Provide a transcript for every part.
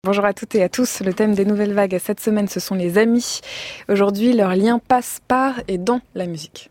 Bonjour à toutes et à tous. Le thème des nouvelles vagues cette semaine, ce sont les amis. Aujourd'hui, leur lien passe par et dans la musique.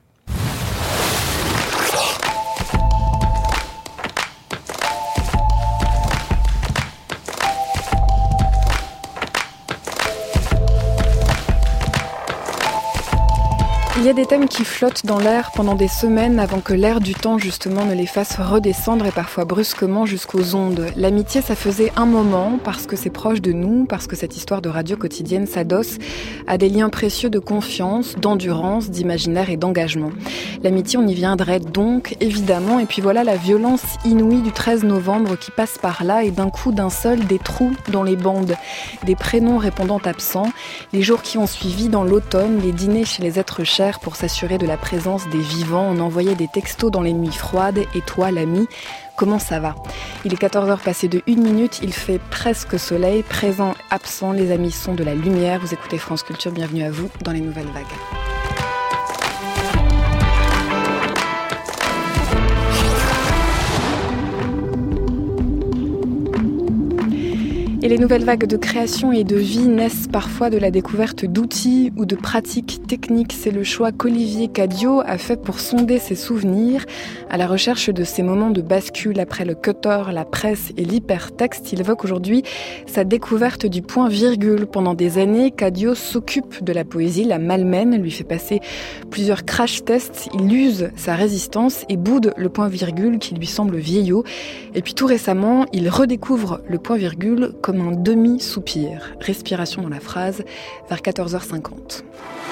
Il y a des thèmes qui flottent dans l'air pendant des semaines avant que l'air du temps justement ne les fasse redescendre et parfois brusquement jusqu'aux ondes. L'amitié, ça faisait un moment parce que c'est proche de nous, parce que cette histoire de radio quotidienne s'adosse à des liens précieux de confiance, d'endurance, d'imaginaire et d'engagement. L'amitié, on y viendrait donc évidemment. Et puis voilà la violence inouïe du 13 novembre qui passe par là et d'un coup d'un seul des trous dans les bandes, des prénoms répondant absents, les jours qui ont suivi dans l'automne, les dîners chez les êtres chers pour s'assurer de la présence des vivants. On envoyait des textos dans les nuits froides. Et toi, l'ami, comment ça va ? Il est 14h passé de 1 minute, il fait presque soleil, présent, absent, les amis sont de la lumière. Vous écoutez France Culture, bienvenue à vous dans les nouvelles vagues. Et les nouvelles vagues de création et de vie naissent parfois de la découverte d'outils ou de pratiques techniques. C'est le choix qu'Olivier Cadio a fait pour sonder ses souvenirs. À la recherche de ces moments de bascule après le cutter, la presse et l'hypertexte, il évoque aujourd'hui sa découverte du point-virgule. Pendant des années, Cadio s'occupe de la poésie, la malmène, lui fait passer plusieurs crash-tests. Il use sa résistance et boude le point-virgule qui lui semble vieillot. Et puis tout récemment, il redécouvre le point-virgule comme un demi-soupir. Respiration dans la phrase, vers 14h50.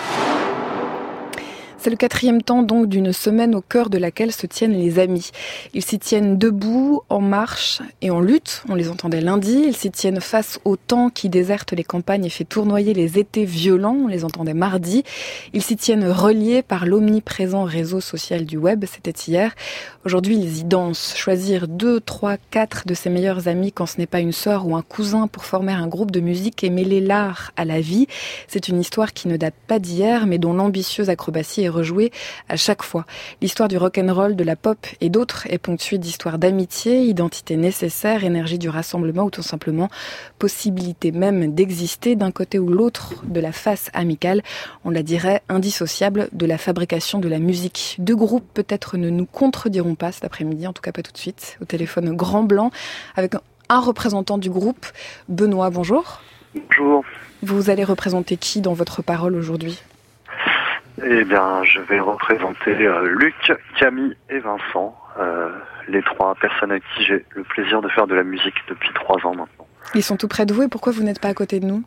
C'est le 4e temps donc d'une semaine au cœur de laquelle se tiennent les amis. Ils s'y tiennent debout, en marche et en lutte. On les entendait lundi. Ils s'y tiennent face au temps qui déserte les campagnes et fait tournoyer les étés violents. On les entendait mardi. Ils s'y tiennent reliés par l'omniprésent réseau social du web. C'était hier. Aujourd'hui, ils y dansent. Choisir 2, 3, 4 de ses meilleurs amis quand ce n'est pas une sœur ou un cousin pour former un groupe de musique et mêler l'art à la vie. C'est une histoire qui ne date pas d'hier, mais dont l'ambitieuse acrobatie est rejouée à chaque fois. L'histoire du rock'n'roll, de la pop et d'autres est ponctuée d'histoires d'amitié, identité nécessaire, énergie du rassemblement ou tout simplement possibilité même d'exister d'un côté ou l'autre de la face amicale. On la dirait indissociable de la fabrication de la musique. Deux groupes peut-être ne nous contrediront pas cet après-midi, en tout cas pas tout de suite. Au téléphone Grand Blanc avec un représentant du groupe. Benoît, bonjour. Bonjour. Vous allez représenter qui dans votre parole aujourd'hui ? Eh bien, je vais représenter Luc, Camille et Vincent, les 3 personnes avec qui j'ai le plaisir de faire de la musique depuis 3 ans maintenant. Ils sont tout près de vous et pourquoi vous n'êtes pas à côté de nous ?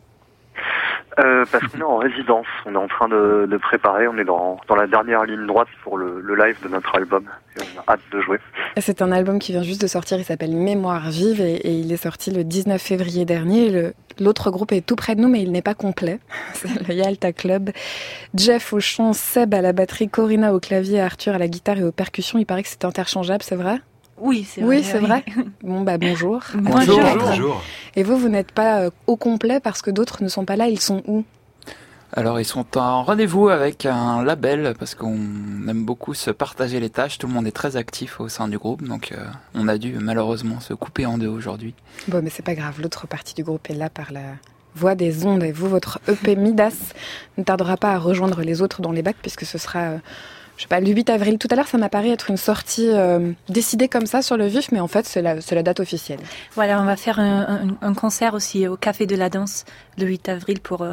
Parce qu'on est en résidence, on est en train de préparer, on est dans la dernière ligne droite pour le live de notre album et on a hâte de jouer. C'est un album qui vient juste de sortir, il s'appelle Mémoire vive et il est sorti le 19 février dernier. L'autre groupe est tout près de nous mais il n'est pas complet, c'est le Yalta Club. Jeff au chant, Seb à la batterie, Corinna au clavier, Arthur à la guitare et aux percussions. Il paraît que c'est interchangeable, c'est vrai ? Oui, c'est vrai. Oui, c'est vrai. Bon, bonjour. Bonjour. Et vous n'êtes pas au complet parce que d'autres ne sont pas là. Ils sont où ? Alors, ils sont en rendez-vous avec un label parce qu'on aime beaucoup se partager les tâches. Tout le monde est très actif au sein du groupe, donc on a dû malheureusement se couper en deux aujourd'hui. Bon, mais c'est pas grave. L'autre partie du groupe est là par la voix des ondes. Et vous, votre EP Midas ne tardera pas à rejoindre les autres dans les bacs puisque ce sera... le 8 avril. Tout à l'heure, ça m'a paru être une sortie décidée comme ça sur le vif, mais en fait, c'est la date officielle. Voilà, on va faire un concert aussi au Café de la Danse le 8 avril pour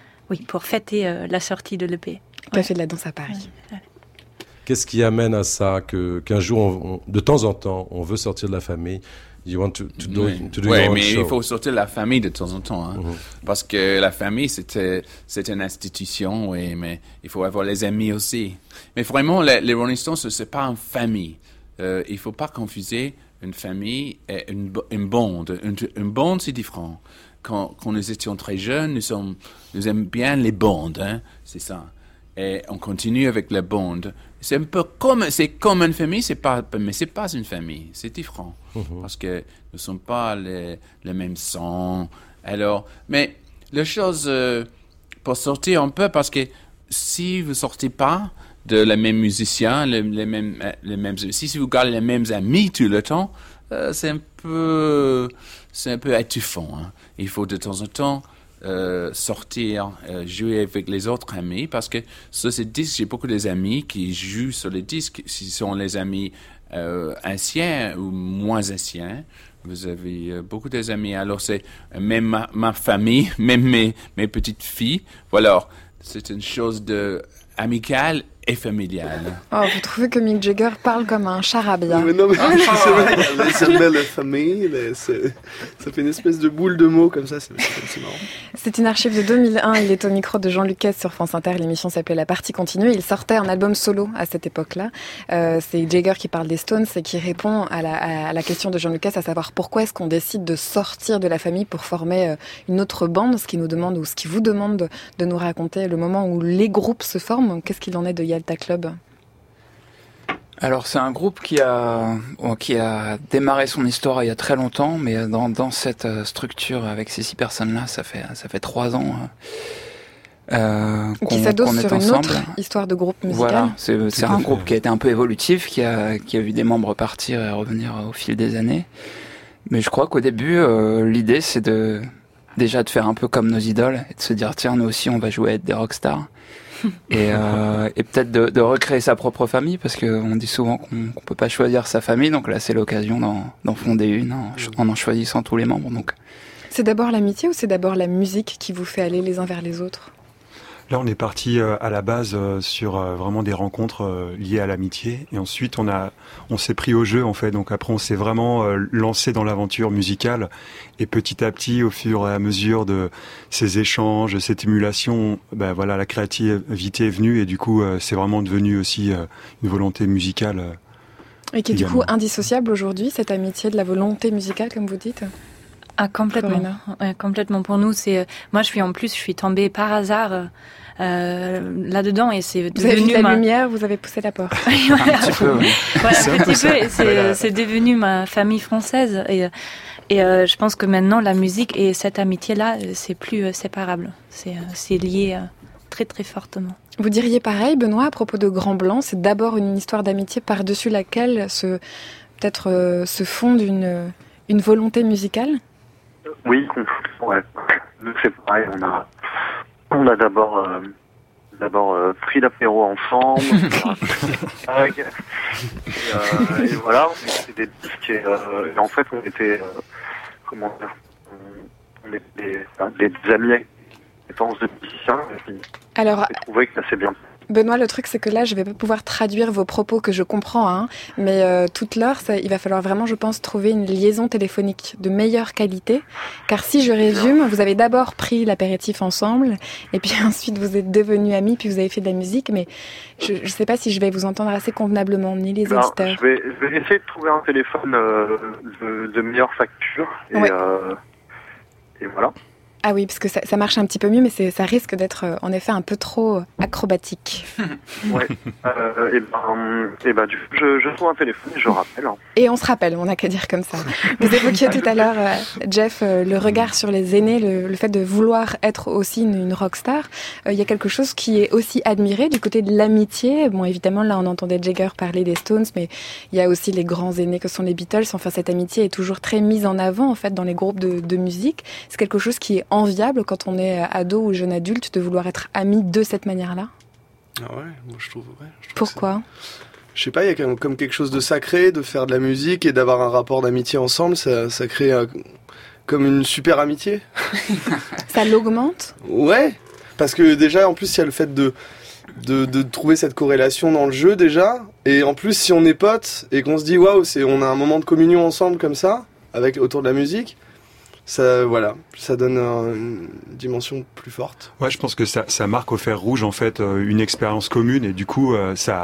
fêter la sortie de l'EP. Café de la Danse à Paris. Ouais. Qu'est-ce qui amène à ça qu'un jour, de temps en temps, on veut sortir de la famille? You want to do your own mais show. il faut sortir de la famille de temps en temps, hein, parce que la famille c'est une institution, oui, mais il faut avoir les amis aussi. Mais vraiment, les Rolling Stones c'est pas une famille. Il faut pas confuser une famille et une bande. Une bande c'est différent. Quand nous étions très jeunes, nous aimons bien les bandes, hein, c'est ça. Et on continue avec la bande. C'est un peu comme une famille, mais c'est pas une famille, c'est différent. Parce que nous ne sommes pas le même sang. Alors, mais la chose, pour sortir un peu, parce que si vous sortez pas, de les mêmes musiciens, les mêmes. Si vous gardez les mêmes amis tout le temps, c'est un peu étouffant. Hein. Il faut de temps en temps sortir, jouer avec les autres amis, parce que sur ces disques, j'ai beaucoup d'amis qui jouent sur les disques. Ce sont les amis anciens ou moins anciens. Vous avez beaucoup d'amis. Alors, c'est même ma famille, même mes petites filles. Voilà, c'est une chose amicale et familiale. Oh, vous trouvez que Mick Jagger parle comme un charabia? Oui, non, mais c'est vrai, les belle famille, ça fait une espèce de boule de mots comme ça, c'est marrant. C'est une archive de 2001, il est au micro de Jean Lucas sur France Inter, l'émission s'appelait La Partie Continue, il sortait un album solo à cette époque-là. C'est Jagger qui parle des Stones et qui répond à la question de Jean Lucas, à savoir pourquoi est-ce qu'on décide de sortir de la famille pour former une autre bande, ce qui nous demande ou ce qui vous demande de nous raconter le moment où les groupes se forment. Qu'est-ce qu'il en est de Yalta Club? Alors c'est un groupe qui a démarré son histoire il y a très longtemps, mais dans cette structure avec ces 6 personnes-là, ça fait 3 ans qui s'adosse sur une autre histoire de groupe musical. Voilà, c'est un groupe qui a été un peu évolutif, qui a vu des membres partir et revenir au fil des années. Mais je crois qu'au début, l'idée c'est déjà de faire un peu comme nos idoles et de se dire tiens, nous aussi on va jouer à être des rockstars. Et peut-être de recréer sa propre famille, parce qu'on dit souvent qu'on peut pas choisir sa famille, donc là c'est l'occasion d'en fonder une en choisissant tous les membres. Donc. C'est d'abord l'amitié ou c'est d'abord la musique qui vous fait aller les uns vers les autres? Là, on est parti à la base sur vraiment des rencontres liées à l'amitié, et ensuite on s'est pris au jeu en fait. Donc après, on s'est vraiment lancé dans l'aventure musicale, et petit à petit, au fur et à mesure de ces échanges, cette émulation, voilà, la créativité est venue, et du coup, c'est vraiment devenu aussi une volonté musicale. Et qui est du coup indissociable aujourd'hui, cette amitié de la volonté musicale, comme vous dites? Ah, complètement. Complètement. Pour nous, moi, je suis tombée par hasard là-dedans, et c'est devenu. Vous avez vu la lumière, vous avez poussé la porte. Un petit peu. Ouais. Voilà, un petit peu. Et c'est devenu ma famille française. Et je pense que maintenant, la musique et cette amitié-là, c'est plus séparable. C'est lié très très fortement. Vous diriez pareil, Benoît, à propos de Grand Blanc, c'est d'abord une histoire d'amitié par-dessus laquelle se fonde une volonté musicale? Oui, ouais. Nous, c'est pareil. On a d'abord pris l'apéro ensemble. Et voilà, on était des disques. Et en fait, on était, on était des amis avec des tendances de musiciens. Et puis, alors, j'ai trouvé que ça s'est bien. Benoît, le truc c'est que là je vais pas pouvoir traduire vos propos que je comprends, hein, mais toute l'heure il va falloir vraiment, je pense, trouver une liaison téléphonique de meilleure qualité, car si je résume, vous avez d'abord pris l'apéritif ensemble et puis ensuite vous êtes devenus amis, puis vous avez fait de la musique, mais je sais pas si je vais vous entendre assez convenablement, ni les auditeurs. Je vais essayer de trouver un téléphone de meilleure facture et, ouais. Et voilà. Ah oui, parce que ça marche un petit peu mieux, mais ça risque d'être en effet un peu trop acrobatique. Ouais. Et ben, du coup, je trouve un téléphone et je rappelle. Et on se rappelle, on n'a qu'à dire comme ça. Vous évoquiez tout à l'heure, Jeff, le regard sur les aînés, le fait de vouloir être aussi une rockstar. Il y a quelque chose qui est aussi admiré du côté de l'amitié. Bon, évidemment, là, on entendait Jagger parler des Stones, mais il y a aussi les grands aînés que sont les Beatles. Enfin, cette amitié est toujours très mise en avant, en fait, dans les groupes de musique. C'est quelque chose qui est enviable quand on est ado ou jeune adulte de vouloir être ami de cette manière-là? Ah ouais, moi je trouve Pourquoi? Je sais pas, il y a comme quelque chose de sacré de faire de la musique et d'avoir un rapport d'amitié ensemble, ça crée comme une super amitié. Ça l'augmente? Ouais, parce que déjà en plus il y a le fait de trouver cette corrélation dans le jeu déjà, et en plus si on est potes et qu'on se dit waouh, on a un moment de communion ensemble comme ça, autour de la musique, ça donne une dimension plus forte. Ouais, je pense que ça marque au fer rouge en fait une expérience commune, et du coup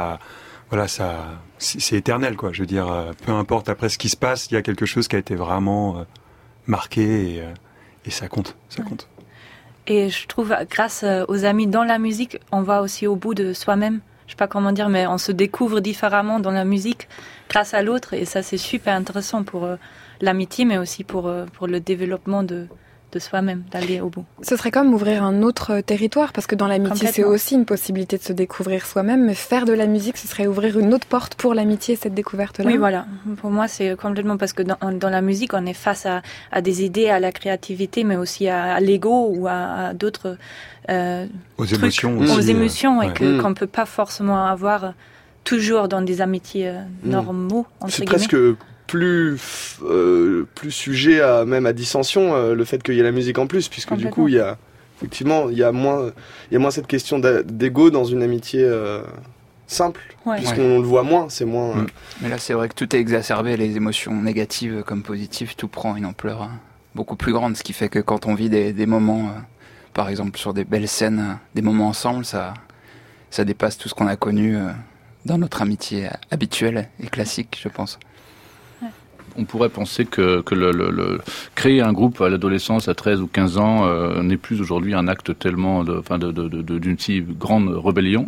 c'est éternel quoi. Je veux dire, peu importe après ce qui se passe, il y a quelque chose qui a été vraiment marqué, et ça compte. Et je trouve, grâce aux amis dans la musique, on va aussi au bout de soi-même. Je sais pas comment dire, mais on se découvre différemment dans la musique grâce à l'autre, et ça c'est super intéressant pour l'amitié, mais aussi pour le développement de de soi-même, d'aller au bout. Ce serait comme ouvrir un autre territoire, parce que dans l'amitié, c'est aussi une possibilité de se découvrir soi-même, mais faire de la musique, ce serait ouvrir une autre porte pour l'amitié, cette découverte-là. Oui, voilà. Pour moi, c'est complètement, parce que dans la musique, on est face à des idées, à la créativité, mais aussi à l'ego ou à d'autres aux trucs, émotions aussi, aux émotions, ouais. et qu'on peut pas forcément avoir toujours dans des amitiés normaux, entre c'est guillemets. Presque plus sujet à même à dissension, le fait qu'il y ait la musique en plus, puisque du coup il y a effectivement il y a moins cette question d'ego dans une amitié simple, puisqu'on le voit moins, c'est moins. Mais là c'est vrai que tout est exacerbé, les émotions négatives comme positives, tout prend une ampleur beaucoup plus grande, ce qui fait que quand on vit des moments, par exemple sur des belles scènes, des moments ensemble, ça dépasse tout ce qu'on a connu dans notre amitié habituelle et classique, je pense. On pourrait penser que créer un groupe à l'adolescence à 13 ou 15 ans n'est plus aujourd'hui un acte tellement d'une si grande rébellion.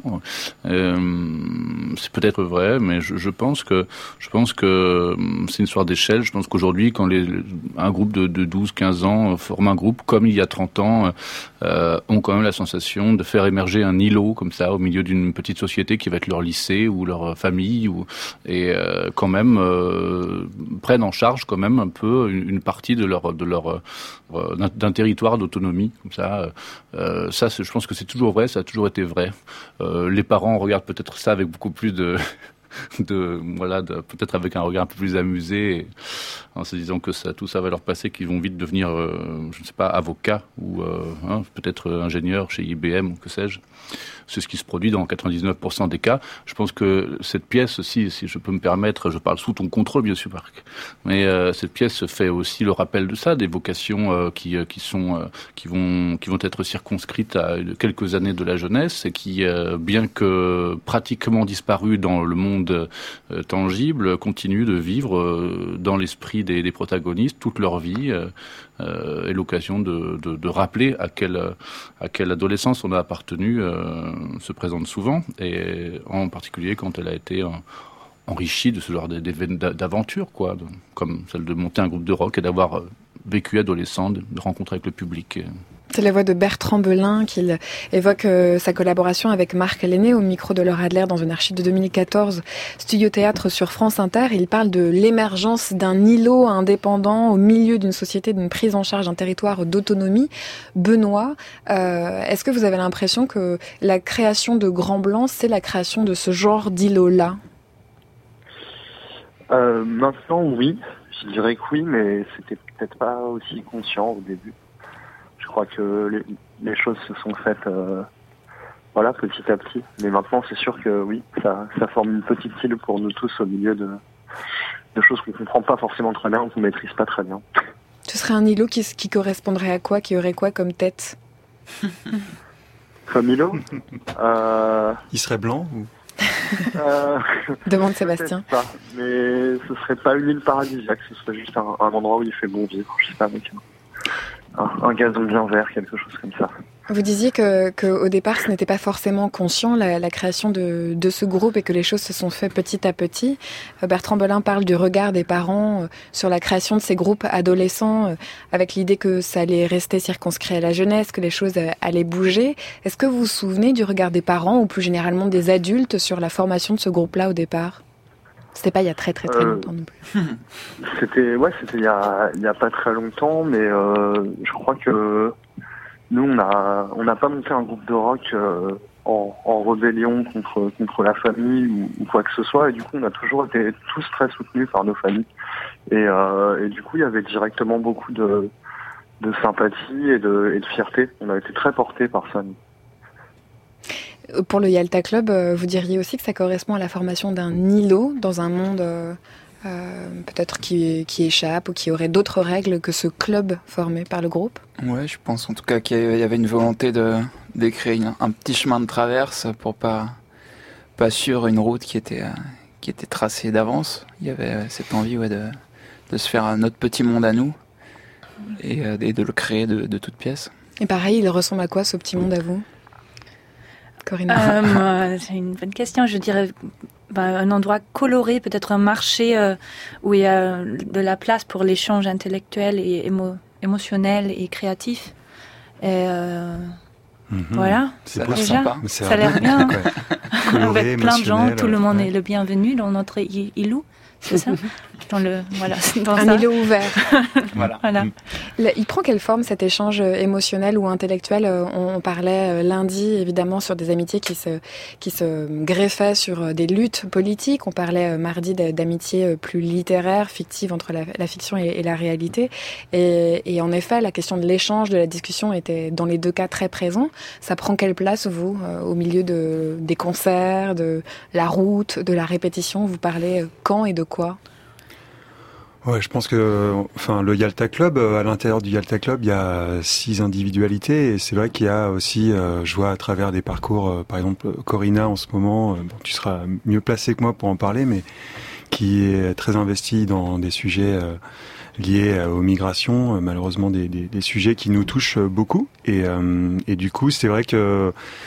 C'est peut-être vrai, mais je pense que c'est une histoire d'échelle. Je pense qu'aujourd'hui, quand un groupe de 12-15 ans forme un groupe, comme il y a 30 ans, ont quand même la sensation de faire émerger un îlot comme ça au milieu d'une petite société qui va être leur lycée ou leur famille, et quand même prennent en charge quand même un peu une partie d'un territoire d'autonomie comme ça. Ça, je pense que c'est toujours vrai, ça a toujours été vrai. Les parents regardent peut-être ça avec beaucoup plus peut-être avec un regard un peu plus amusé, en se disant que tout ça va leur passer, qu'ils vont vite devenir, je ne sais pas, avocats ou peut-être ingénieurs chez IBM ou que sais-je. C'est ce qui se produit dans 99% des cas. Je pense que cette pièce aussi, si je peux me permettre, je parle sous ton contrôle bien sûr Marc, mais cette pièce fait aussi le rappel de ça, des vocations qui vont être circonscrites à quelques années de la jeunesse et qui, bien que pratiquement disparues dans le monde tangible, continuent de vivre dans l'esprit des protagonistes toute leur vie, et l'occasion de rappeler à quelle adolescence on a appartenu se présente souvent, et en particulier quand elle a été enrichie de ce genre d'aventures, quoi, comme celle de monter un groupe de rock et d'avoir vécu adolescent, de rencontres avec le public. C'est la voix de Bertrand Belin qui évoque sa collaboration avec Marc Lenné au micro de Laure Adler dans une archive de 2014, Studio Théâtre sur France Inter. Il parle de l'émergence d'un îlot indépendant au milieu d'une société, d'une prise en charge d'un territoire d'autonomie. Benoît, est-ce que vous avez l'impression que la création de Grand Blanc, c'est la création de ce genre d'îlot-là ? Maintenant, oui. Je dirais que oui, mais c'était peut-être pas aussi conscient au début. Je crois que les choses se sont faites petit à petit. Mais maintenant, c'est sûr que oui, ça forme une petite île pour nous tous au milieu de choses qu'on comprend pas forcément très bien, qu'on maîtrise pas très bien. Ce serait un îlot qui correspondrait à quoi, qui aurait quoi comme tête ? Comme îlot Il serait blanc ou Demande Sébastien. Pas, mais ce serait pas une île paradisiaque, ce serait juste un endroit où il fait bon vivre, je sais pas, avec un gazon bien vert, quelque chose comme ça. Vous disiez que au départ, ce n'était pas forcément conscient, la création de ce groupe, et que les choses se sont faites petit à petit. Bertrand Belin parle du regard des parents sur la création de ces groupes adolescents, avec l'idée que ça allait rester circonscrit à la jeunesse, que les choses allaient bouger. Est-ce que vous vous souvenez du regard des parents, ou plus généralement des adultes, sur la formation de ce groupe-là au départ ? C'était pas il y a très longtemps non plus. C'était il y a pas très longtemps, mais je crois que nous on n'a pas monté un groupe de rock en rébellion contre la famille ou quoi que ce soit, et du coup on a toujours été tous très soutenus par nos familles, et du coup il y avait directement beaucoup de sympathie et de fierté. On a été très portés par ça. Pour le Yalta Club, vous diriez aussi que ça correspond à la formation d'un îlot dans un monde peut-être qui échappe, ou qui aurait d'autres règles que ce club formé par le groupe ? Ouais, je pense en tout cas qu'il y avait une volonté de créer un petit chemin de traverse pour pas suivre une route qui était tracée d'avance. Il y avait cette envie de se faire notre petit monde à nous et de le créer de toutes pièces. Et pareil, il ressemble à quoi ce petit monde à vous ? Corinna. C'est une bonne question. Je dirais un endroit coloré, peut-être un marché où il y a de la place pour l'échange intellectuel et émotionnel et créatif. Et voilà, c'est déjà, sympa. Ça a l'air bien. Coloré, avec plein de gens, tout le monde ouais. est le bienvenu dans notre îlot, c'est ça? Dans un îlot ouvert. Voilà. Il prend quelle forme cet échange émotionnel ou intellectuel? On parlait lundi évidemment sur des amitiés qui se greffaient sur des luttes politiques. On parlait mardi d'amitiés plus littéraires, fictives entre la fiction et la réalité. Et en effet, la question de l'échange, de la discussion était dans les deux cas très présent. Ça prend quelle place, vous, au milieu des concerts, de la route, de la répétition? Vous parlez quand et de quoi? Ouais, je pense que, le Yalta Club, à l'intérieur du Yalta Club, il y a 6 individualités, et c'est vrai qu'il y a aussi, je vois à travers des parcours, par exemple, Corinna en ce moment, tu seras mieux placé que moi pour en parler, mais qui est très investie dans des sujets liés aux migrations, malheureusement des sujets qui nous touchent beaucoup, et du coup, c'est vrai que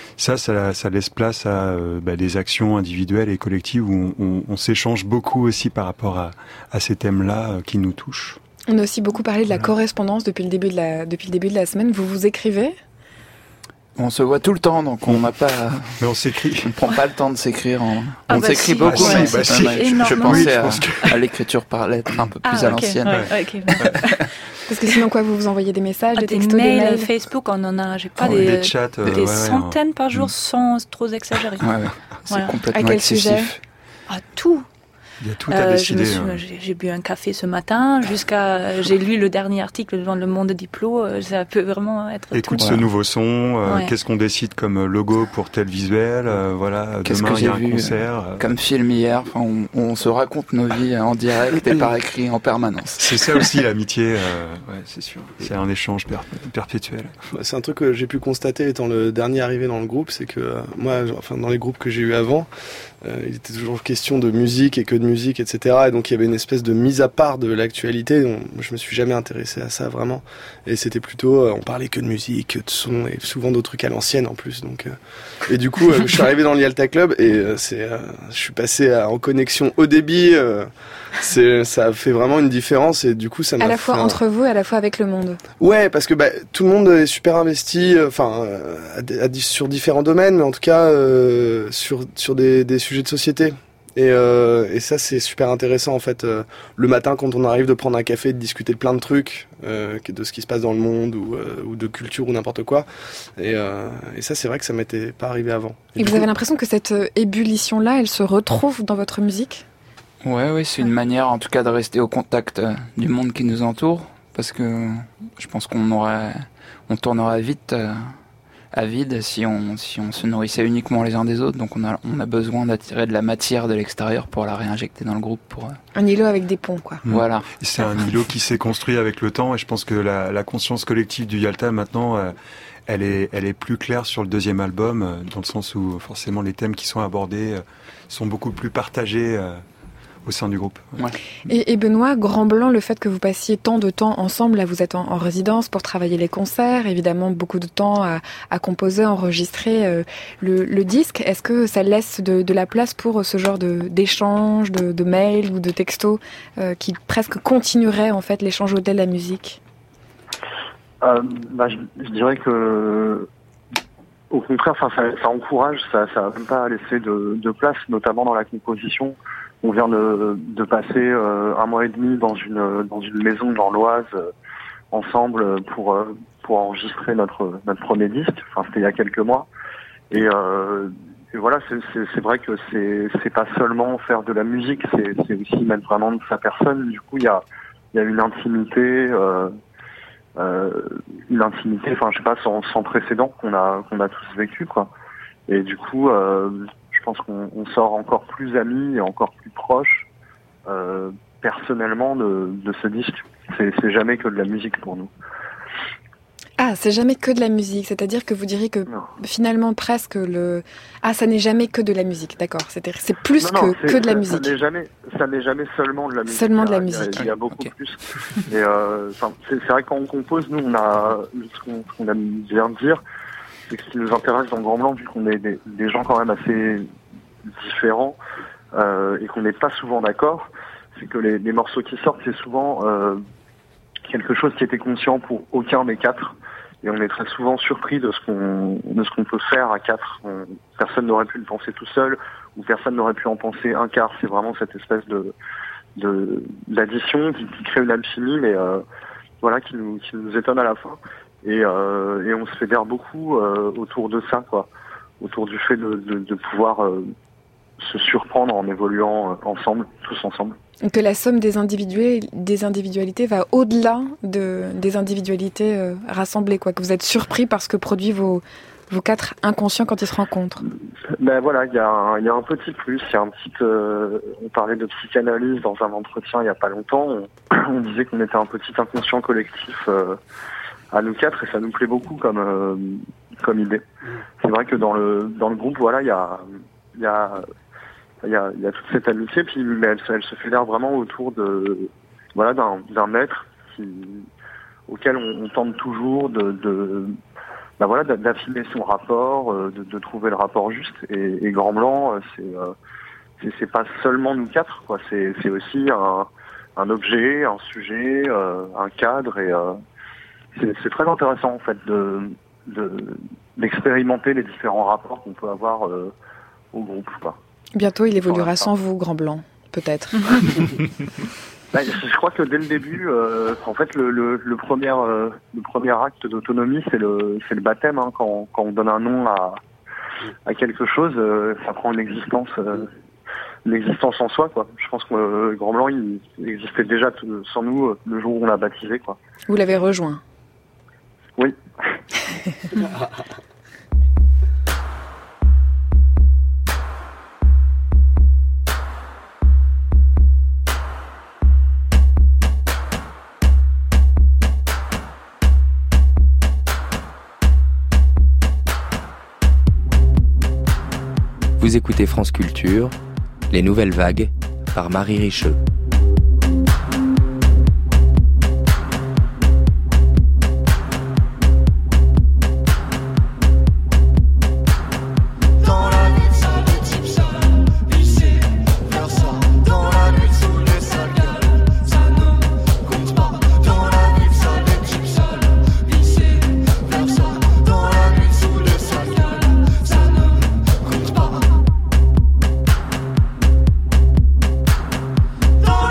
ça laisse place à des actions individuelles et collectives où on s'échange beaucoup aussi par rapport à ces thèmes-là qui nous touchent. On a aussi beaucoup parlé de la correspondance depuis le début de la semaine. Vous écrivez? On se voit tout le temps, donc on n'a pas. Mais on s'écrit. On ne prend pas le temps de s'écrire. On bah s'écrit si, beaucoup. ouais, Mais je pensais à l'écriture par lettre, un peu plus à l'ancienne. Okay. Parce que sinon, quoi, vous vous envoyez des messages, des textos, des mails, des mails Facebook, on en a, j'ai pas des chats, des centaines par jour sans trop exagérer. Ouais. C'est complètement à quel excessif. sujet? À tout. Il y a tout à décider. J'ai bu un café ce matin, j'ai lu le dernier article dans Le Monde Diplo, ça peut vraiment être Écoute tout. ce nouveau son, qu'est-ce qu'on décide comme logo pour tel visuel, voilà, qu'est-ce demain que il y a un vu, concert. Comme film hier, on se raconte nos vies en direct et par écrit en permanence. C'est ça aussi l'amitié, c'est sûr. C'est un échange perpétuel. C'est un truc que j'ai pu constater étant le dernier arrivé dans le groupe, c'est que moi, dans les groupes que j'ai eu avant, il était toujours question de musique et que de musique, etc. Et donc il y avait une espèce de mise à part de l'actualité. Je me suis jamais intéressé à ça vraiment. Et c'était plutôt, on parlait que de musique, de son et souvent d'autres trucs à l'ancienne en plus. Donc, et du coup, je suis arrivé dans le Yalta Club et je suis passé en connexion haut débit. Ça fait vraiment une différence et du coup ça m'a à la fois entre vous et à la fois avec le monde. Ouais, parce que tout le monde est super investi, sur différents domaines, mais en tout cas sur des sujets de société. Et ça c'est super intéressant en fait. Le matin quand on arrive de prendre un café, de discuter de plein de trucs, de ce qui se passe dans le monde ou de culture ou n'importe quoi. Et ça c'est vrai que ça m'était pas arrivé avant. Et vous avez l'impression que cette ébullition-là, elle se retrouve dans votre musique ? Ouais, c'est une manière en tout cas de rester au contact du monde qui nous entoure, parce que je pense qu'on tournerait vite à vide si on se nourrissait uniquement les uns des autres, donc on a besoin d'attirer de la matière de l'extérieur pour la réinjecter dans le groupe. Un îlot avec des ponts, quoi. Voilà. Et c'est un îlot qui s'est construit avec le temps, et je pense que la conscience collective du Yalta maintenant, elle est plus claire sur le deuxième album, dans le sens où forcément les thèmes qui sont abordés sont beaucoup plus partagés au sein du groupe. Ouais. Et Benoît, Grand Blanc, le fait que vous passiez tant de temps ensemble, là vous êtes en résidence pour travailler les concerts, évidemment beaucoup de temps à composer, enregistrer le disque, est-ce que ça laisse de la place pour ce genre d'échanges, de mails ou de textos qui presque continueraient en fait l'échange au-delà de la musique? Je dirais que au contraire, ça encourage, ça va même pas laisser de place, notamment dans la composition. On vient de passer 1 mois et demi dans une maison dans l'Oise ensemble pour enregistrer notre premier disque. Enfin, c'était il y a quelques mois. Et voilà, c'est vrai que c'est pas seulement faire de la musique, c'est aussi mettre vraiment de sa personne. Du coup, il y a une intimité, enfin, je sais pas, sans précédent qu'on a tous vécu, quoi. Et du coup, je pense qu'on sort encore plus amis et encore plus proches personnellement de ce disque. C'est jamais que de la musique pour nous. Ah, c'est jamais que de la musique, c'est-à-dire que vous diriez que finalement presque ça n'est jamais que de la musique, d'accord. C'est plus que de la musique. Ça n'est jamais seulement de la musique. Seulement de la musique. Il y a beaucoup plus. Et c'est vrai que quand on compose, nous, on a ce qu'on aime bien dire, c'est que ce qui nous intéresse dans Grand Blanc, vu qu'on est des gens quand même assez différents et qu'on n'est pas souvent d'accord, c'est que les morceaux qui sortent, c'est souvent quelque chose qui était conscient pour aucun des quatre. Et on est très souvent surpris de ce qu'on peut faire à quatre. Personne n'aurait pu le penser tout seul, ou personne n'aurait pu en penser un quart. C'est vraiment cette espèce d'addition qui crée une alchimie, mais voilà, qui nous étonne à la fin. Et on se fédère beaucoup autour de ça, quoi, autour du fait de pouvoir se surprendre en évoluant ensemble, tous ensemble. Que la somme des individualités va au-delà des individualités rassemblées, quoi. Que vous êtes surpris par ce que produit vos quatre inconscients quand ils se rencontrent. Ben voilà, il y a un petit plus, il y a un petit. On parlait de psychanalyse dans un entretien il y a pas longtemps. On disait qu'on était un petit inconscient collectif à nous quatre, et ça nous plaît beaucoup comme idée. C'est vrai que dans le groupe, voilà, il y a toute cette amitié, puis mais elle se fédère vraiment autour d'un maître auquel on tente toujours d'affiner son rapport, de trouver le rapport juste. Et Grand Blanc, c'est pas seulement nous quatre, quoi. C'est aussi un objet, un sujet, un cadre, et c'est très intéressant en fait d'expérimenter les différents rapports qu'on peut avoir au groupe, quoi. Bientôt, il évoluera sans vous, Grand Blanc, peut-être. Je crois que dès le début, en fait, le premier acte d'autonomie, c'est le baptême, hein. Quand on donne un nom à quelque chose, ça prend une existence en soi, quoi. Je pense que Grand Blanc, il existait déjà sans nous le jour où on l'a baptisé, quoi. Vous l'avez rejoint. Oui. Vous écoutez France Culture, Les Nouvelles Vagues, par Marie Richeux. Dans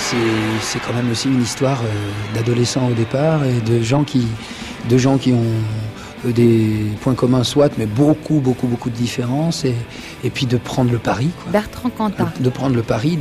c'est quand même aussi une histoire d'adolescents au départ et de gens qui ont des points communs soit, mais beaucoup de différences et puis de prendre le pari, quoi. Bertrand Cantat. De prendre le pari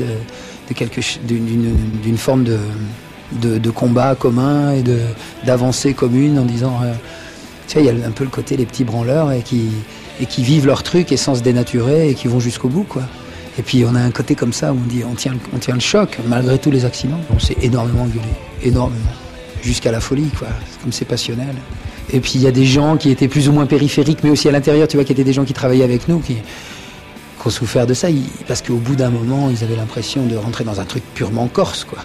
d'une forme de combat commun et d'avancée commune en disant, tu sais, il y a un peu le côté les petits branleurs et qui vivent leur truc et sans se dénaturer et qui vont jusqu'au bout, quoi. Et puis on a un côté comme ça où on dit on tient le choc malgré tous les accidents. On s'est énormément engueulé, énormément, jusqu'à la folie, quoi. Comme c'est passionnel. Et puis il y a des gens qui étaient plus ou moins périphériques, mais aussi à l'intérieur, tu vois, qui étaient des gens qui travaillaient avec nous, qui ont souffert de ça, parce qu'au bout d'un moment, ils avaient l'impression de rentrer dans un truc purement corse, quoi.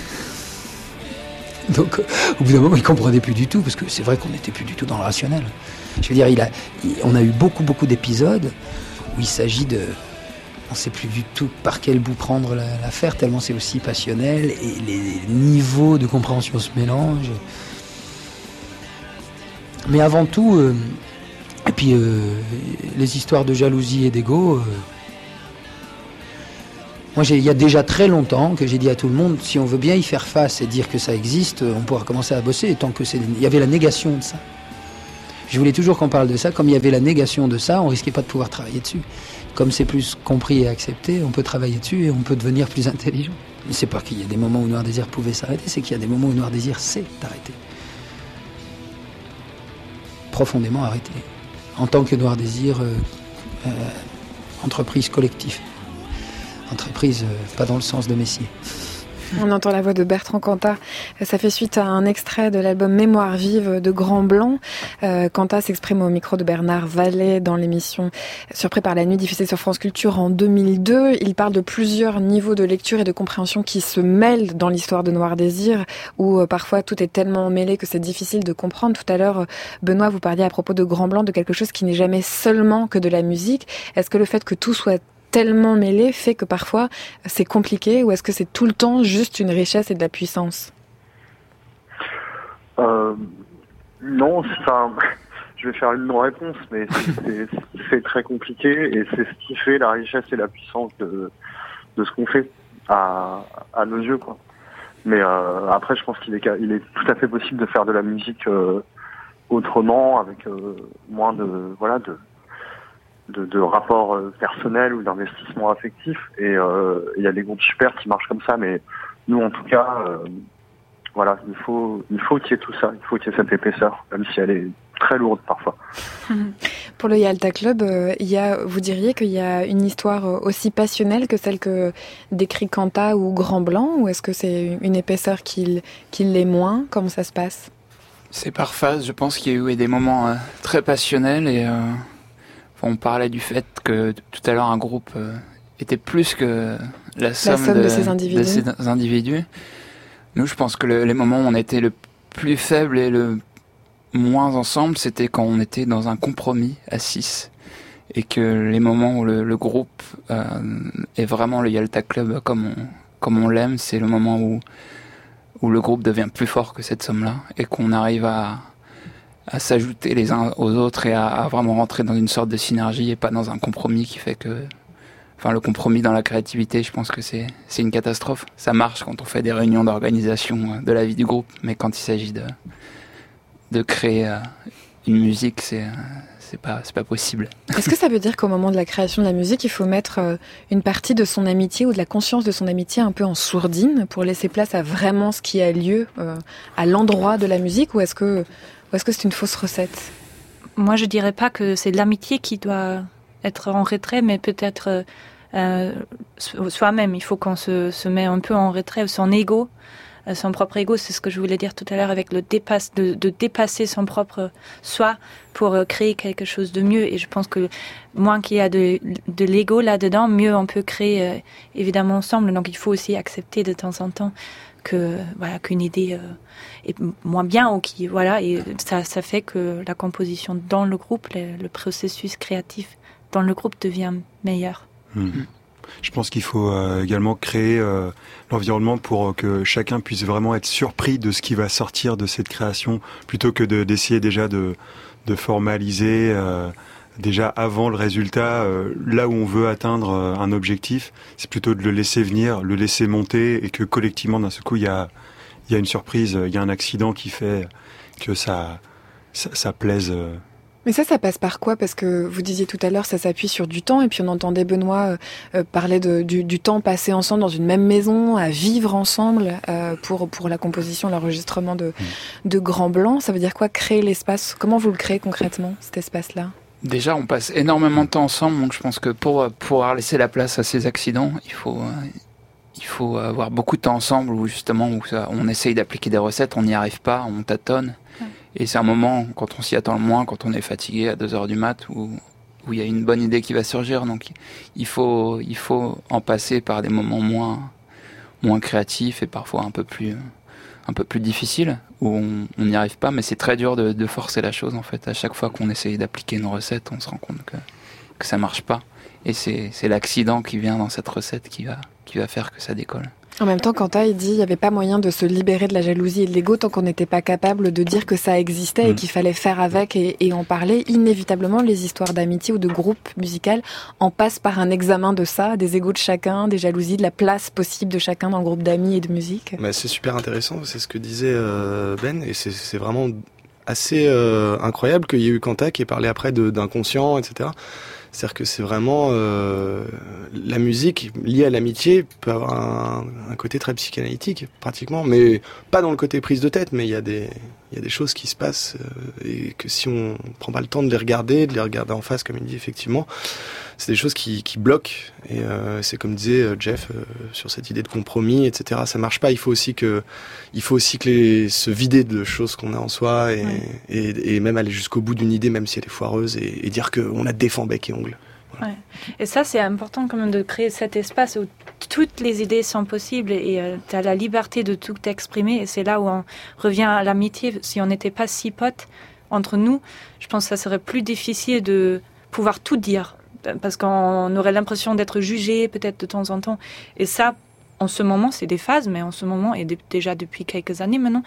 Donc au bout d'un moment, ils comprenaient plus du tout, parce que c'est vrai qu'on n'était plus du tout dans le rationnel. Je veux dire, on a eu beaucoup d'épisodes où il s'agit de... On ne sait plus du tout par quel bout prendre l'affaire, tellement c'est aussi passionnel, et les niveaux de compréhension se mélangent. Mais avant tout, et puis les histoires de jalousie et d'ego, moi il y a déjà très longtemps que j'ai dit à tout le monde, si on veut bien y faire face et dire que ça existe, on pourra commencer à bosser, tant que il y avait la négation de ça. Je voulais toujours qu'on parle de ça, comme il y avait la négation de ça, on risquait pas de pouvoir travailler dessus. Comme c'est plus compris et accepté, on peut travailler dessus et on peut devenir plus intelligent. Mais c'est pas qu'il y a des moments où Noir Désir pouvait s'arrêter, c'est qu'il y a des moments où Noir Désir sait arrêter. Profondément arrêté. En tant que Noir Désir, entreprise collective. Entreprise, pas dans le sens de Messier. On entend la voix de Bertrand Cantat. Ça fait suite à un extrait de l'album Mémoire vive de Grand Blanc. Cantat s'exprime au micro de Bernard Vallet dans l'émission Surpris par la nuit diffusée sur France Culture en 2002. Il parle de plusieurs niveaux de lecture et de compréhension qui se mêlent dans l'histoire de Noir Désir, où parfois tout est tellement mêlé que c'est difficile de comprendre. Tout à l'heure, Benoît, vous parliez à propos de Grand Blanc de quelque chose qui n'est jamais seulement que de la musique. Est-ce que le fait que tout soit tellement mêlé fait que parfois c'est compliqué, ou est-ce que c'est tout le temps juste une richesse et de la puissance? Non, je vais faire une non-réponse, mais c'est très compliqué et c'est ce qui fait la richesse et la puissance de ce qu'on fait à nos yeux, quoi. Mais après, je pense qu'il est tout à fait possible de faire de la musique autrement, avec moins de rapports personnels ou d'investissement affectif, et il y a des groupes super qui marchent comme ça, mais nous en tout cas voilà, il faut qu'il y ait tout ça, il faut qu'il y ait cette épaisseur, même si elle est très lourde parfois. Pour le Yalta Club, vous diriez qu'il y a une histoire aussi passionnelle que celle que décrit Cantat ou Grand Blanc, ou est-ce que c'est une épaisseur qui l'est moins? Comment ça se passe? C'est par phase, je pense qu'il y a eu des moments très passionnels et on parlait du fait que tout à l'heure un groupe était plus que la somme de ces individus. Nous, je pense que les moments où on était le plus faible et le moins ensemble, c'était quand on était dans un compromis à 6. Et que les moments où le groupe est vraiment le Yalta Club comme on l'aime, c'est le moment où le groupe devient plus fort que cette somme-là et qu'on arrive à s'ajouter les uns aux autres et à vraiment rentrer dans une sorte de synergie et pas dans un compromis qui fait que... Enfin, le compromis dans la créativité, je pense que c'est une catastrophe. Ça marche quand on fait des réunions d'organisation de la vie du groupe, mais quand il s'agit de créer une musique, c'est pas possible. Est-ce que ça veut dire qu'au moment de la création de la musique, il faut mettre une partie de son amitié ou de la conscience de son amitié un peu en sourdine pour laisser place à vraiment ce qui a lieu à l'endroit de la musique, ou est-ce que c'est une fausse recette? Moi, je dirais pas que c'est l'amitié qui doit être en retrait, mais peut-être soi-même. Il faut qu'on se met un peu en retrait, son ego, son propre ego. C'est ce que je voulais dire tout à l'heure avec de dépasser son propre soi pour créer quelque chose de mieux. Et je pense que moins qu'il y a de l'ego là-dedans, mieux on peut créer évidemment ensemble. Donc il faut aussi accepter de temps en temps qu'une idée est moins bien, ou et ça fait que la composition dans le groupe, le processus créatif dans le groupe devient meilleur. Je pense qu'il faut également créer l'environnement pour que chacun puisse vraiment être surpris de ce qui va sortir de cette création, plutôt que d'essayer déjà de formaliser, déjà avant le résultat, là où on veut atteindre un objectif, c'est plutôt de le laisser venir, le laisser monter, et que collectivement d'un seul coup il y a une surprise, il y a un accident qui fait que ça plaise. Mais ça passe par quoi? Parce que vous disiez tout à l'heure, ça s'appuie sur du temps, et puis on entendait Benoît parler du temps passé ensemble dans une même maison, à vivre ensemble pour la composition, l'enregistrement de Grand Blanc. Ça veut dire quoi, créer l'espace? Comment vous le créez concrètement, cet espace-là? Déjà, on passe énormément de temps ensemble, donc je pense que pour pouvoir laisser la place à ces accidents, il faut avoir beaucoup de temps ensemble, où justement on essaye d'appliquer des recettes, on n'y arrive pas, on tâtonne. Et c'est un moment, quand on s'y attend le moins, quand on est fatigué à 2h du mat, où il y a une bonne idée qui va surgir. Donc il faut en passer par des moments moins créatifs et parfois un peu plus difficiles, où on n'y arrive pas, mais c'est très dur de forcer la chose en fait. À chaque fois qu'on essaye d'appliquer une recette, on se rend compte que ça marche pas. Et c'est l'accident qui vient dans cette recette qui va faire que ça décolle. En même temps, Quentin, il dit qu'il n'y avait pas moyen de se libérer de la jalousie et de l'ego tant qu'on n'était pas capable de dire que ça existait et qu'il fallait faire avec et en parler. Inévitablement, les histoires d'amitié ou de groupe musical en passent par un examen de ça, des égos de chacun, des jalousies, de la place possible de chacun dans le groupe d'amis et de musique. Mais c'est super intéressant, c'est ce que disait Ben, et c'est vraiment assez incroyable qu'il y ait eu Quentin qui ait parlé après d'inconscient, etc. C'est-à-dire que c'est vraiment la musique liée à l'amitié peut avoir un côté très psychanalytique pratiquement, mais pas dans le côté prise de tête, mais il y a des choses qui se passent et que si on prend pas le temps de les regarder en face, comme il dit effectivement, c'est des choses qui bloquent. Et c'est comme disait Jeff sur cette idée de compromis, etc. Ça marche pas. Il faut aussi que se vider de choses qu'on a en soi et même aller jusqu'au bout d'une idée, même si elle est foireuse, et dire qu'on la défend bec et ongle. Voilà. Ouais. Et ça, c'est important quand même de créer cet espace où toutes les idées sont possibles et tu as la liberté de tout exprimer. Et c'est là où on revient à l'amitié. Si on n'était pas si potes entre nous, je pense que ça serait plus difficile de pouvoir tout dire. Parce qu'on aurait l'impression d'être jugé peut-être de temps en temps. Et ça, en ce moment, c'est des phases, mais en ce moment, et déjà depuis quelques années maintenant,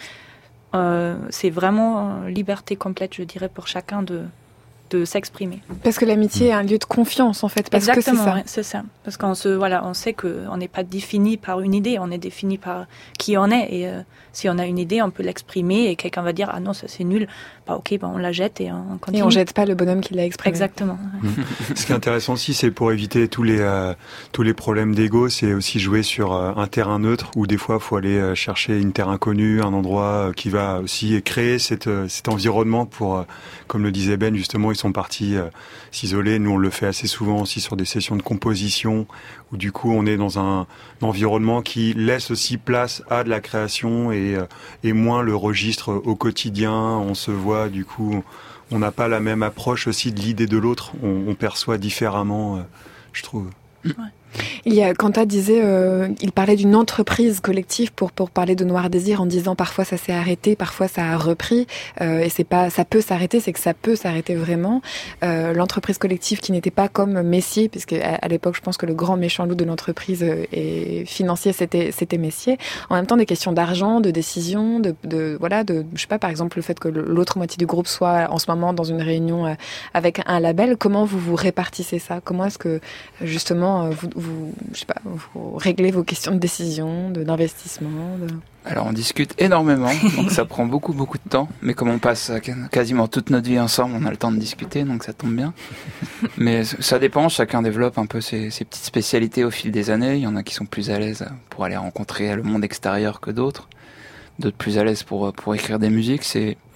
c'est vraiment liberté complète, je dirais, pour chacun de s'exprimer. Parce que l'amitié est un lieu de confiance, en fait. Parce exactement, que c'est ça. Ouais, c'est ça. Parce qu'on on sait qu'on n'est pas défini par une idée, on est défini par qui on est. Et si on a une idée, on peut l'exprimer et quelqu'un va dire « Ah non, ça c'est nul ». Bah ok, on la jette et on continue. Et on jette pas le bonhomme qui l'a exprimé. Exactement. Ouais. Ce qui est intéressant aussi, c'est pour éviter tous les problèmes d'ego, c'est aussi jouer sur un terrain neutre où des fois il faut aller chercher une terre inconnue, un endroit qui va aussi créer cet environnement pour, comme le disait Ben, justement, ils sont partis s'isoler. Nous, on le fait assez souvent aussi sur des sessions de composition où du coup on est dans un environnement qui laisse aussi place à de la création et moins le registre au quotidien. On se voit, du coup, on n'a pas la même approche aussi de l'idée de l'autre. On perçoit différemment, je trouve. Ouais. Quentin disait, il parlait d'une entreprise collective pour parler de Noir Désir en disant parfois ça s'est arrêté, parfois ça a repris, et c'est pas ça peut s'arrêter, c'est que ça peut s'arrêter vraiment. L'entreprise collective qui n'était pas comme Messier, puisque à l'époque je pense que le grand méchant loup de l'entreprise et financier c'était Messier. En même temps des questions d'argent, de décision, de je sais pas, par exemple le fait que l'autre moitié du groupe soit en ce moment dans une réunion avec un label. Comment vous répartissez ça? Comment est-ce que justement vous réglez vos questions de décision, d'investissement Alors on discute énormément, donc ça prend beaucoup de temps, mais comme on passe quasiment toute notre vie ensemble, on a le temps de discuter, donc ça tombe bien. Mais ça dépend, chacun développe un peu ses petites spécialités au fil des années. Il y en a qui sont plus à l'aise pour aller rencontrer le monde extérieur que d'autres plus à l'aise pour écrire des musiques.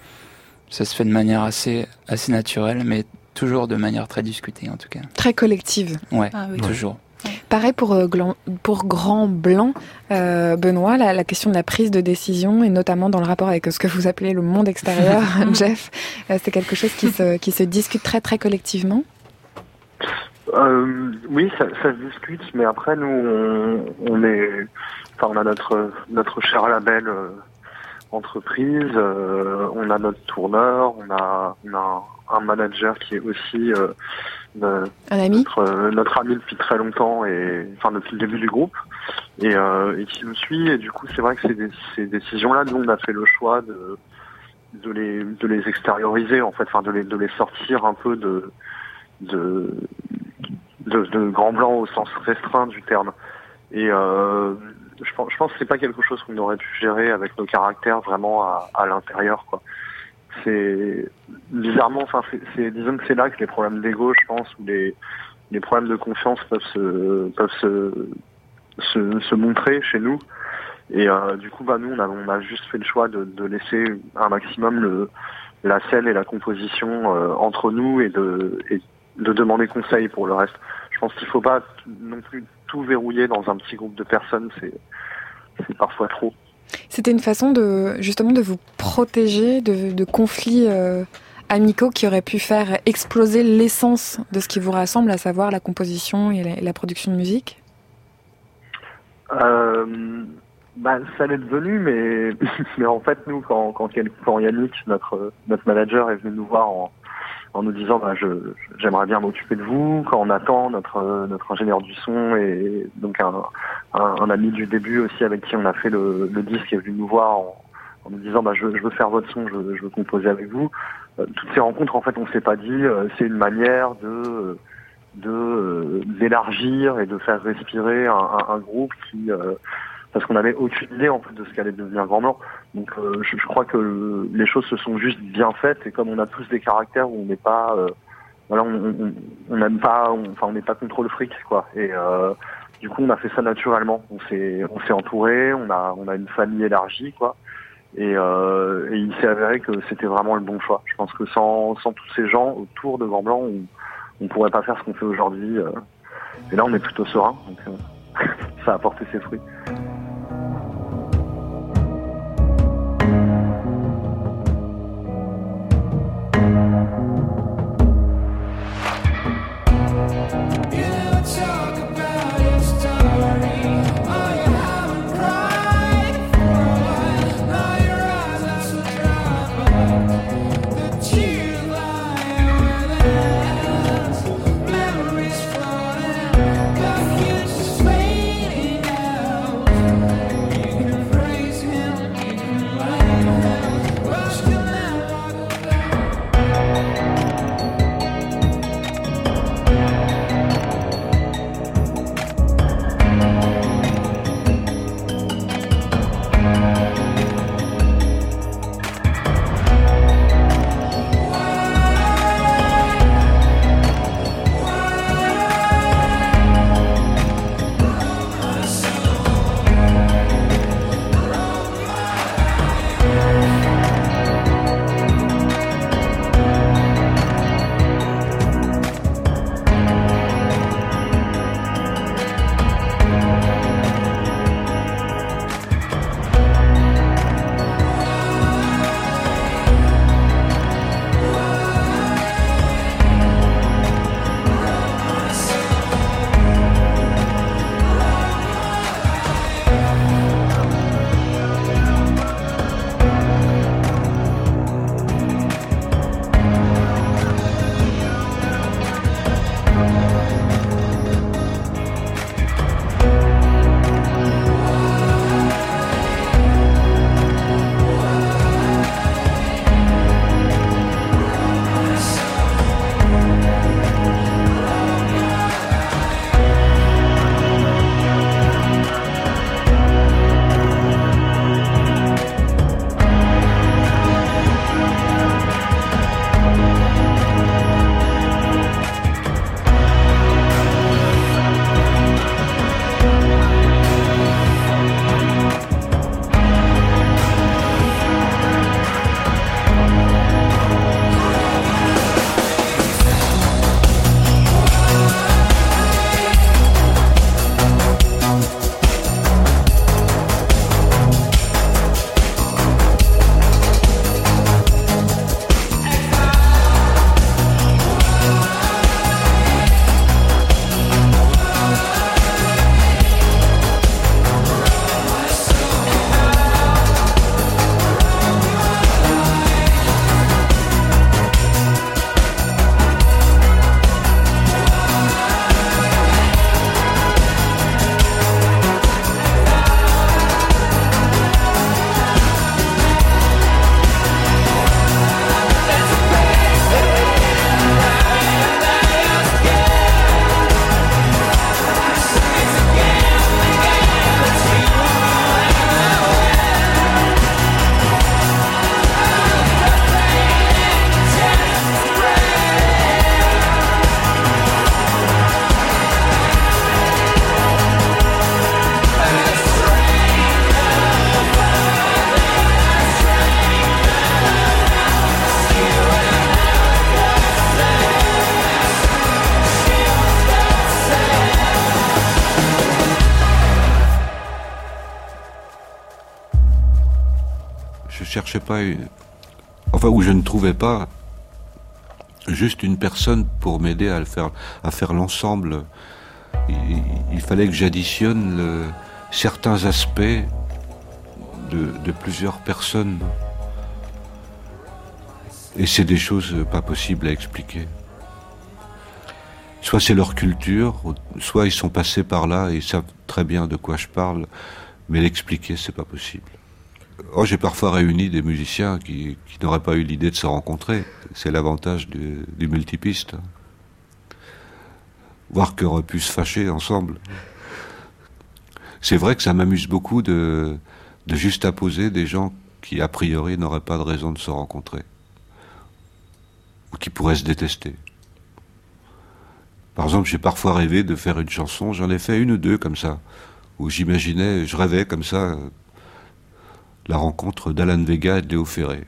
Ça se fait de manière assez naturelle, mais toujours de manière très discutée en tout cas. Très collective. Ouais, oui. Toujours. Pareil pour Grand Blanc, Benoît, la question de la prise de décision et notamment dans le rapport avec ce que vous appelez le monde extérieur, Jeff, c'est quelque chose qui se discute très très collectivement. Oui, ça se discute, mais après nous on a notre cher label entreprise, on a notre tourneur, on a un manager qui est aussi un ami, notre ami depuis très longtemps depuis le début du groupe et qui nous suit, et du coup c'est vrai que ces décisions-là, nous on a fait le choix de les extérioriser en fait, de les sortir un peu grands blancs au sens restreint du terme. Et je pense que c'est pas quelque chose qu'on aurait pu gérer avec nos caractères vraiment à l'intérieur, quoi. C'est bizarrement, enfin, disons que c'est là que les problèmes d'ego, je pense, ou les problèmes de confiance peuvent se montrer chez nous. Et du coup, nous, on a juste fait le choix de laisser un maximum la scène et la composition entre nous et de demander conseil pour le reste. Je pense qu'il faut pas non plus tout verrouiller dans un petit groupe de personnes, c'est parfois trop. C'était une façon justement de vous protéger de conflits amicaux qui auraient pu faire exploser l'essence de ce qui vous rassemble, à savoir la composition et la production de musique. Ça l'est devenu, mais en fait, nous, quand Yannick, notre manager, est venu nous voir en nous disant j'aimerais bien m'occuper de vous, quand on attend notre ingénieur du son et donc un ami du début aussi avec qui on a fait le disque est venu nous voir en nous disant je veux faire votre son, je veux composer avec vous. Toutes ces rencontres, en fait, on s'est pas dit c'est une manière d'élargir et de faire respirer un groupe qui parce qu'on n'avait aucune idée en fait de ce qu'allait devenir Grand Blanc. Donc je crois que les choses se sont juste bien faites, et comme on a tous des caractères où on n'est pas on n'aime pas, on n'est pas contre le fric, quoi. Et du coup on a fait ça naturellement. On s'est entouré, on a une famille élargie, quoi. Et il s'est avéré que c'était vraiment le bon choix. Je pense que sans tous ces gens autour de Grand Blanc, on pourrait pas faire ce qu'on fait aujourd'hui. Et là on est plutôt serein, donc ça a porté ses fruits. cherchais pas où je ne trouvais pas juste une personne pour m'aider à faire l'ensemble. Il fallait que j'additionne certains aspects de plusieurs personnes. Et c'est des choses pas possibles à expliquer. Soit c'est leur culture, soit ils sont passés par là et ils savent très bien de quoi je parle, mais l'expliquer, c'est pas possible. J'ai parfois réuni des musiciens qui n'auraient pas eu l'idée de se rencontrer. C'est l'avantage du multipiste. Voire qu'ils auraient pu se fâcher ensemble. C'est vrai que ça m'amuse beaucoup de juxtaposer des gens qui, a priori, n'auraient pas de raison de se rencontrer. Ou qui pourraient se détester. Par exemple, j'ai parfois rêvé de faire une chanson, j'en ai fait une ou deux comme ça, où je rêvais comme ça, la rencontre d'Alan Vega et de Léo Ferré.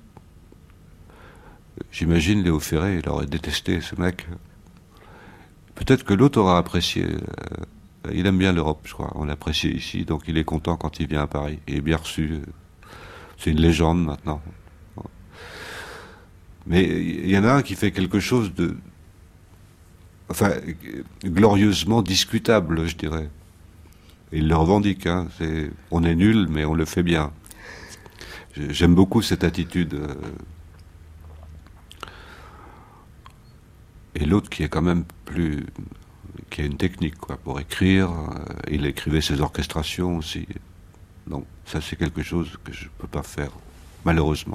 J'imagine Léo Ferré, il aurait détesté ce mec. Peut-être que l'autre aura apprécié. Il aime bien l'Europe, je crois. On l'apprécie ici, donc il est content quand il vient à Paris. Il est bien reçu. C'est une légende maintenant. Mais il y en a un qui fait quelque chose de... glorieusement discutable, je dirais. Il le revendique, hein. On est nul, mais on le fait bien. J'aime beaucoup cette attitude. Et l'autre qui est quand même qui a une technique, quoi, pour écrire. Il écrivait ses orchestrations aussi. Donc ça, c'est quelque chose que je peux pas faire, malheureusement.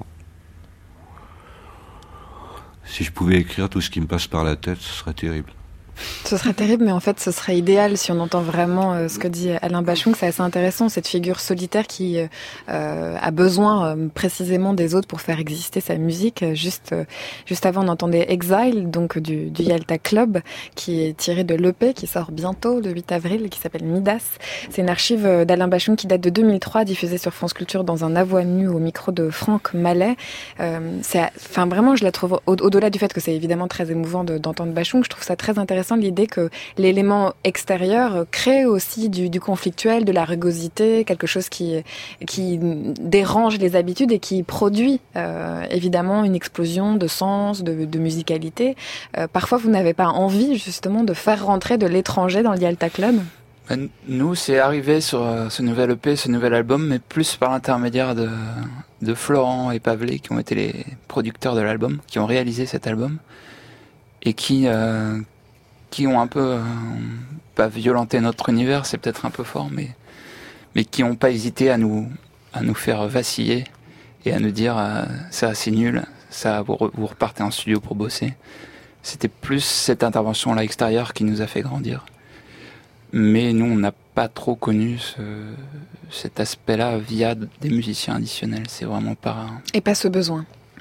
Si je pouvais écrire tout ce qui me passe par la tête, ce serait terrible. Ce serait terrible, mais en fait, ce serait idéal si on entend vraiment ce que dit Alain Bachung. C'est assez intéressant, cette figure solitaire qui a besoin précisément des autres pour faire exister sa musique. Juste avant, on entendait Exile, donc du Yalta Club, qui est tiré de l'EP, qui sort bientôt, le 8 avril, qui s'appelle Midas. C'est une archive d'Alain Bachung qui date de 2003, diffusée sur France Culture dans un à voix nue au micro de Franck Mallet. Vraiment, je la trouve, au-delà du fait que c'est évidemment très émouvant d'entendre Bachung, je trouve ça très intéressant l'idée que l'élément extérieur crée aussi du conflictuel, de la rugosité, quelque chose qui dérange les habitudes et qui produit évidemment une explosion de sens, de musicalité. Parfois, vous n'avez pas envie justement de faire rentrer de l'étranger dans le Yalta Club? Nous, c'est arrivé sur ce nouvel EP, ce nouvel album, mais plus par l'intermédiaire de Florent et Pavlé, qui ont été les producteurs de l'album, qui ont réalisé cet album, et qui ont un peu, pas violenté notre univers, c'est peut-être un peu fort, mais qui n'ont pas hésité à nous faire vaciller et à nous dire ça c'est nul, ça vous repartez en studio pour bosser. C'était plus cette intervention-là extérieure qui nous a fait grandir. Mais nous, on n'a pas trop connu cet aspect-là via des musiciens additionnels. C'est vraiment pas... Et pas ce besoin?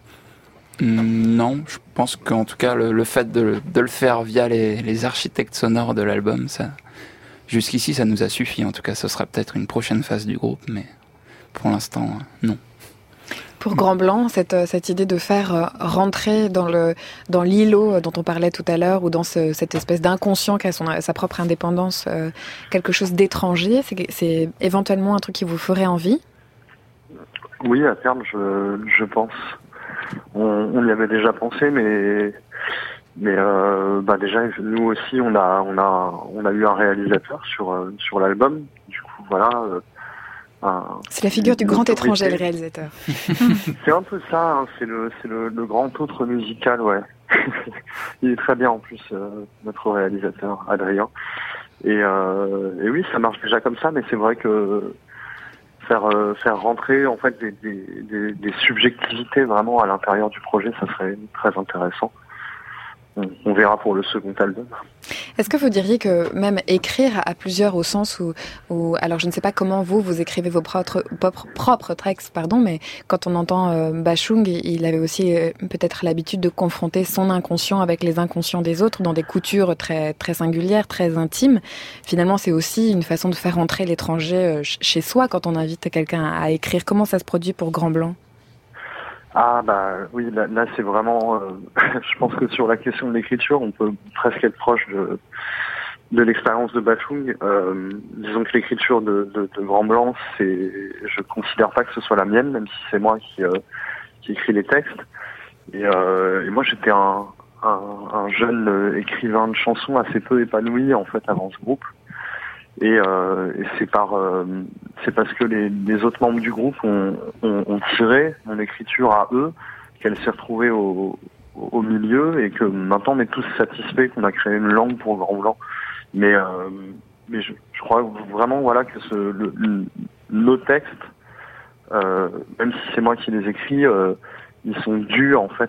Non, je pense qu'en tout cas le fait de le faire via les architectes sonores de l'album, ça, jusqu'ici ça nous a suffi. En tout cas, ce sera peut-être une prochaine phase du groupe, mais pour l'instant, non. Pour Grand Blanc, cette idée de faire rentrer dans l'îlot dont on parlait tout à l'heure, ou dans cette espèce d'inconscient qui a sa propre indépendance, quelque chose d'étranger, c'est éventuellement un truc qui vous ferait envie? Oui, à terme, je pense. On y avait déjà pensé, mais déjà nous aussi on a eu un réalisateur sur l'album. Du coup voilà. C'est la figure du grand étranger, le réalisateur. C'est un peu ça. Hein, c'est le grand autre musical, ouais. Il est très bien en plus, notre réalisateur Adrien. Et oui, ça marche déjà comme ça, mais c'est vrai que faire rentrer en fait des subjectivités vraiment à l'intérieur du projet, ça serait très intéressant. On verra pour le second album. Est-ce que vous diriez que même écrire à plusieurs, au sens où alors je ne sais pas comment vous écrivez vos propres textes, mais quand on entend Bachung, il avait aussi peut-être l'habitude de confronter son inconscient avec les inconscients des autres dans des coutures très, très singulières, très intimes. Finalement, c'est aussi une façon de faire rentrer l'étranger chez soi quand on invite quelqu'un à écrire. Comment ça se produit pour Grand Blanc ? Ah oui, là c'est vraiment... je pense que sur la question de l'écriture, on peut presque être proche l'expérience de Bachung, disons que l'écriture de Grand Blanc, je considère pas que ce soit la mienne, même si c'est moi qui écrit les textes. Et moi, j'étais un jeune écrivain de chansons assez peu épanoui en fait avant ce groupe. Et c'est parce que les autres membres du groupe ont tiré mon écriture à eux qu'elle s'est retrouvée au milieu et que maintenant on est tous satisfaits qu'on a créé une langue pour Grand Blanc. Mais je crois vraiment que nos textes, même si c'est moi qui les écris, ils sont dus en fait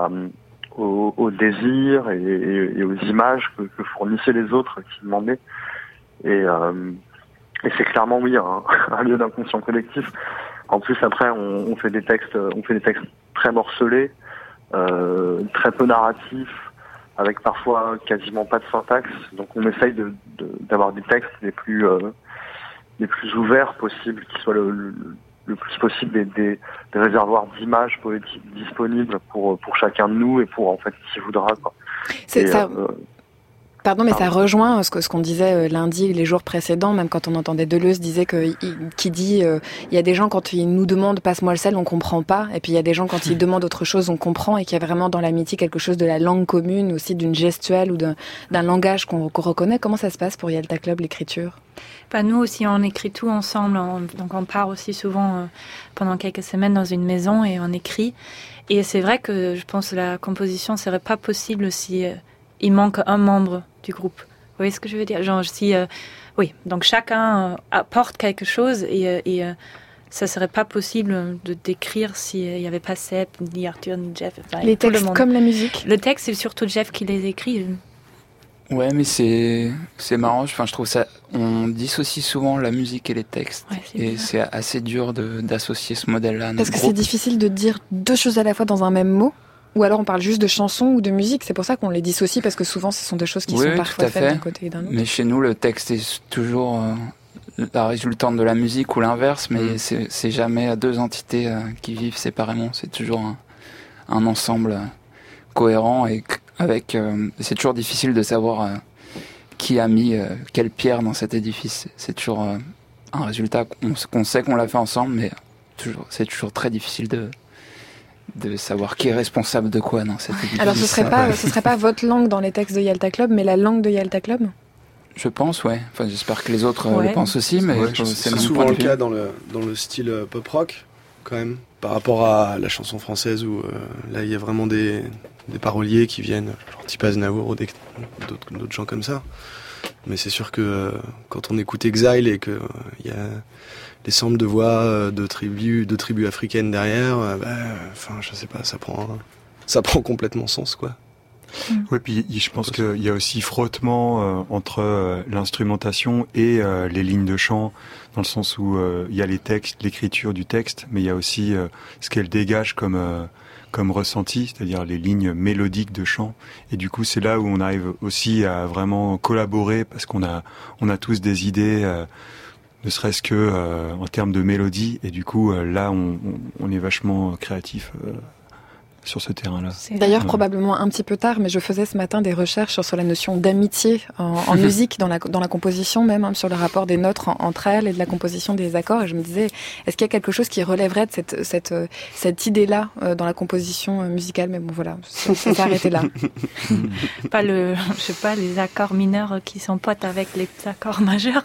au désir et aux images que fournissaient les autres qui demandaient. Et c'est clairement un lieu d'inconscient collectif. En plus après on fait des textes très morcelés, très peu narratifs, avec parfois quasiment pas de syntaxe. Donc on essaye d'avoir des textes les plus ouverts possibles, qui soient le plus possible des réservoirs d'images poétiques disponibles pour chacun de nous et pour en fait qui voudra quoi. C'est ça. Pardon, mais ça rejoint ce qu'on disait lundi, les jours précédents, même quand on entendait Deleuze disait qui dit il y a des gens quand ils nous demandent passe-moi le sel, on comprend pas, et puis il y a des gens quand ils demandent autre chose, on comprend, et qu'il y a vraiment dans l'amitié quelque chose de la langue commune, aussi d'une gestuelle ou d'un langage qu'on reconnaît. Comment ça se passe pour Yalta Club, l'écriture? Nous aussi, on écrit tout ensemble, donc on part aussi souvent pendant quelques semaines dans une maison et on écrit. Et c'est vrai que je pense que la composition serait pas possible si il manque un membre du groupe. Vous voyez ce que je veux dire? Genre, oui, donc chacun apporte quelque chose et ça serait pas possible de décrire s'il y avait pas Seb, ni Arthur, ni Jeff. Les textes comme la musique? Le texte, c'est surtout Jeff qui les écrit. Ouais, mais c'est marrant. Enfin, je trouve ça. On dissocie souvent la musique et les textes, et c'est assez dur d'associer ce modèle-là. Parce que c'est difficile de dire deux choses à la fois dans un même mot. Ou alors on parle juste de chansons ou de musique. C'est pour ça qu'on les dissocie, parce que souvent ce sont des choses qui sont parfois faites d'un côté et d'un autre. Mais chez nous, le texte est toujours la résultante de la musique ou l'inverse, mais c'est jamais deux entités qui vivent séparément. C'est toujours un ensemble cohérent et avec. C'est toujours difficile de savoir qui a mis quelle pierre dans cet édifice. C'est toujours un résultat qu'on sait qu'on l'a fait ensemble, mais c'est toujours très difficile de savoir qui est responsable de quoi dans cette édifice. Alors ce serait pas votre langue dans les textes de Yalta Club, mais la langue de Yalta Club? Je pense, ouais. Enfin, j'espère que les autres le pensent aussi, mais c'est souvent le cas dans le style pop rock, quand même, par rapport à la chanson française où là il y a vraiment des paroliers qui viennent, genre type Aznavour ou d'autres gens comme ça. Mais c'est sûr que quand on écoute Exile et que il y a des samples de voix de tribus africaines derrière, je sais pas, ça prend complètement sens, quoi. Ouais, puis je pense qu'il y a aussi frottement entre l'instrumentation et les lignes de chant, dans le sens où il y a les textes, l'écriture du texte, mais il y a aussi ce qu'elle dégage comme ressenti, c'est-à-dire les lignes mélodiques de chant. Et du coup, c'est là où on arrive aussi à vraiment collaborer, parce qu'on a tous des idées, ne serait-ce que en termes de mélodie. Et du coup, là, on est vachement créatif sur ce terrain-là. D'ailleurs, probablement un petit peu tard, mais je faisais ce matin des recherches sur la notion d'amitié en musique, dans la composition même, sur le rapport des notes entre elles et de la composition des accords. Et je me disais, est-ce qu'il y a quelque chose qui relèverait de cette idée-là dans la composition musicale? Mais bon, voilà, ça s'est arrêté là. Pas je sais pas, les accords mineurs qui sont potes avec les accords majeurs.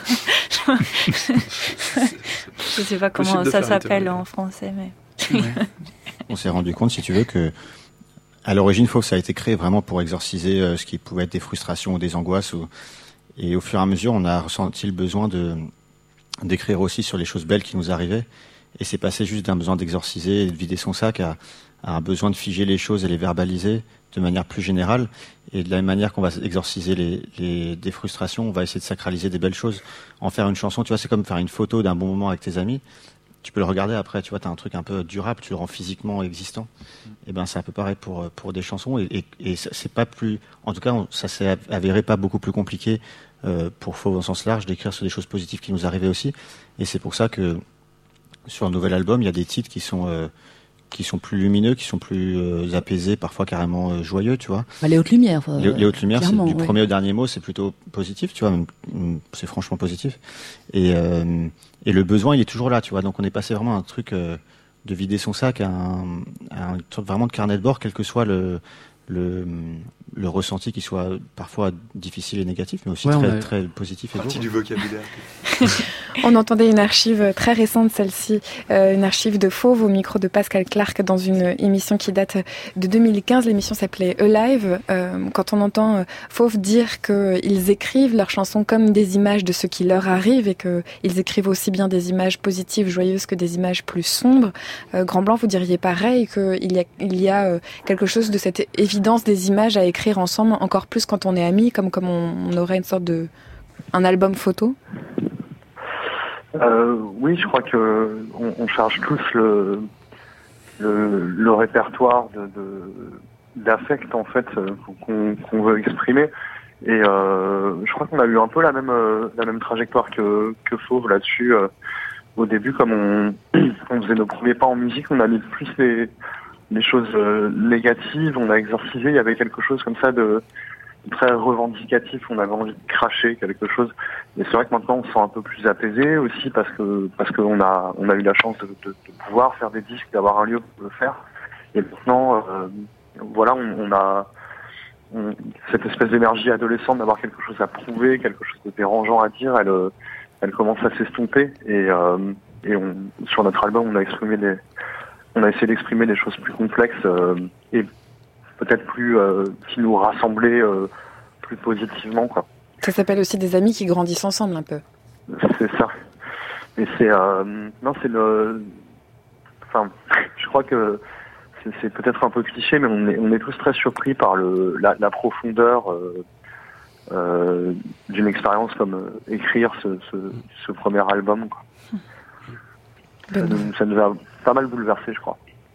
Je sais pas comment ça s'appelle en français, mais... Ouais. On s'est rendu compte, si tu veux, que à l'origine, ça a été créé vraiment pour exorciser ce qui pouvait être des frustrations ou des angoisses. Et au fur et à mesure, on a ressenti le besoin d'écrire aussi sur les choses belles qui nous arrivaient. Et c'est passé juste d'un besoin d'exorciser et de vider son sac à un besoin de figer les choses et les verbaliser de manière plus générale. Et de la même manière qu'on va exorciser des frustrations, on va essayer de sacraliser des belles choses. En faire une chanson, tu vois, c'est comme faire une photo d'un bon moment avec tes amis. Tu peux le regarder après, tu vois, t'as un truc un peu durable, tu le rends physiquement existant. Et ben, c'est un peu pareil pour des chansons. Et c'est pas plus, en tout cas, ça s'est avéré pas beaucoup plus compliqué, pour Fauve au sens large, d'écrire sur des choses positives qui nous arrivaient aussi. Et c'est pour ça que, sur un nouvel album, il y a des titres qui sont sont plus lumineux, qui sont plus apaisés, parfois carrément joyeux, tu vois. Les hautes lumières. Les hautes lumières, c'est du premier au dernier mot, c'est plutôt positif, tu vois. C'est franchement positif. Et le besoin, il est toujours là, tu vois. Donc on est passé vraiment à un truc de vider son sac à une sorte vraiment de carnet de bord, quel que soit le ressenti, qui soit parfois difficile et négatif, mais aussi très positif et beau. Partie du vocabulaire. On entendait une archive très récente, celle-ci, une archive de Fauve au micro de Pascal Clark dans une émission qui date de 2015. L'émission s'appelait Alive. Quand on entend Fauve dire qu'ils écrivent leurs chansons comme des images de ce qui leur arrive et qu'ils écrivent aussi bien des images positives, joyeuses que des images plus sombres, Grand Blanc, vous diriez pareil, qu'il y a quelque chose de cette évidence des images à écrire ensemble, encore plus quand on est amis, comme on aurait une sorte un album photo? Oui, je crois que on charge tous le répertoire d'affect en fait qu'on veut exprimer. Et je crois qu'on a eu un peu la même trajectoire que Fauve là-dessus. Au début, comme on faisait nos premiers pas en musique, on a mis plus les choses négatives, on a exorcisé. Il y avait quelque chose comme ça de très revendicatif, on avait envie de cracher quelque chose. Et c'est vrai que maintenant on se sent un peu plus apaisé aussi parce qu'on a eu la chance de pouvoir faire des disques, d'avoir un lieu pour le faire. Et maintenant, voilà, on a cette espèce d'énergie adolescente d'avoir quelque chose à prouver, quelque chose de dérangeant à dire. Elle commence à s'estomper et sur notre album on a essayé d'exprimer des choses plus complexes et peut-être plus qui nous rassemblaient plus positivement, quoi. Ça s'appelle aussi des amis qui grandissent ensemble un peu. C'est ça. Mais c'est je crois que c'est peut-être un peu cliché, mais on est tous très surpris par la profondeur d'une expérience comme écrire ce premier album, quoi. Ça nous a pas mal bouleversé, je crois.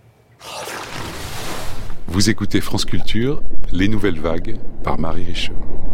Vous écoutez France Culture, Les Nouvelles Vagues, par Marie Richeux.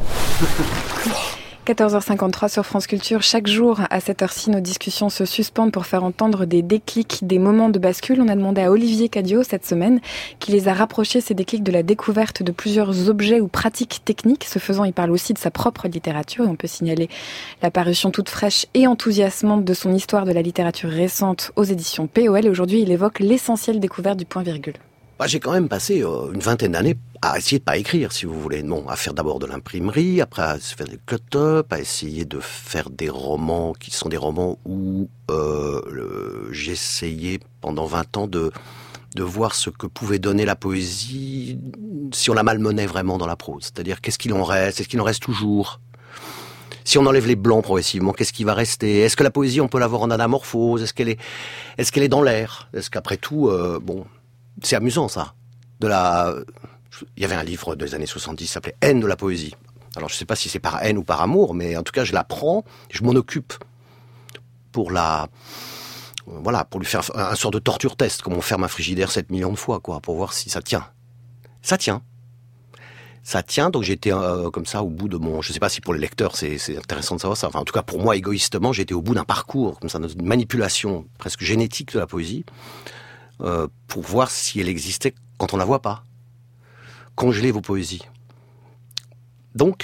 14h53 sur France Culture. Chaque jour, à cette heure-ci, nos discussions se suspendent pour faire entendre des déclics, des moments de bascule. On a demandé à Olivier Cadio cette semaine qui les a rapprochés, ces déclics, de la découverte de plusieurs objets ou pratiques techniques. Ce faisant, il parle aussi de sa propre littérature et on peut signaler la parution toute fraîche et enthousiasmante de son histoire de la littérature récente aux éditions POL. Et aujourd'hui, il évoque l'essentielle découverte du point-virgule. J'ai quand même passé une vingtaine d'années à essayer de pas écrire, si vous voulez. Bon, à faire d'abord de l'imprimerie, après à faire des cut-up, à essayer de faire des romans qui sont des romans où j'essayais pendant 20 ans de voir ce que pouvait donner la poésie si on la malmenait vraiment dans la prose. C'est-à-dire, qu'est-ce qu'il en reste? Est-ce qu'il en reste toujours? Si on enlève les blancs progressivement, qu'est-ce qui va rester? Est-ce que la poésie, on peut l'avoir en anamorphose? Est-ce qu'elle est dans l'air? Est-ce qu'après tout, c'est amusant, ça. Il y avait un livre des années 70 qui s'appelait Haine de la poésie. Alors, je ne sais pas si c'est par haine ou par amour, mais en tout cas, je la prends, je m'en occupe pour lui faire un sort de torture test, comme on ferme un frigidaire 7 millions de fois, quoi, pour voir si ça tient. Ça tient. Ça tient, donc j'étais comme ça au bout de mon... Je ne sais pas si pour les lecteurs c'est intéressant de savoir ça. Enfin, en tout cas, pour moi, égoïstement, j'étais au bout d'un parcours, comme ça, d'une manipulation presque génétique de la poésie, pour voir si elle existait quand on la voit pas. Congeler vos poésies. Donc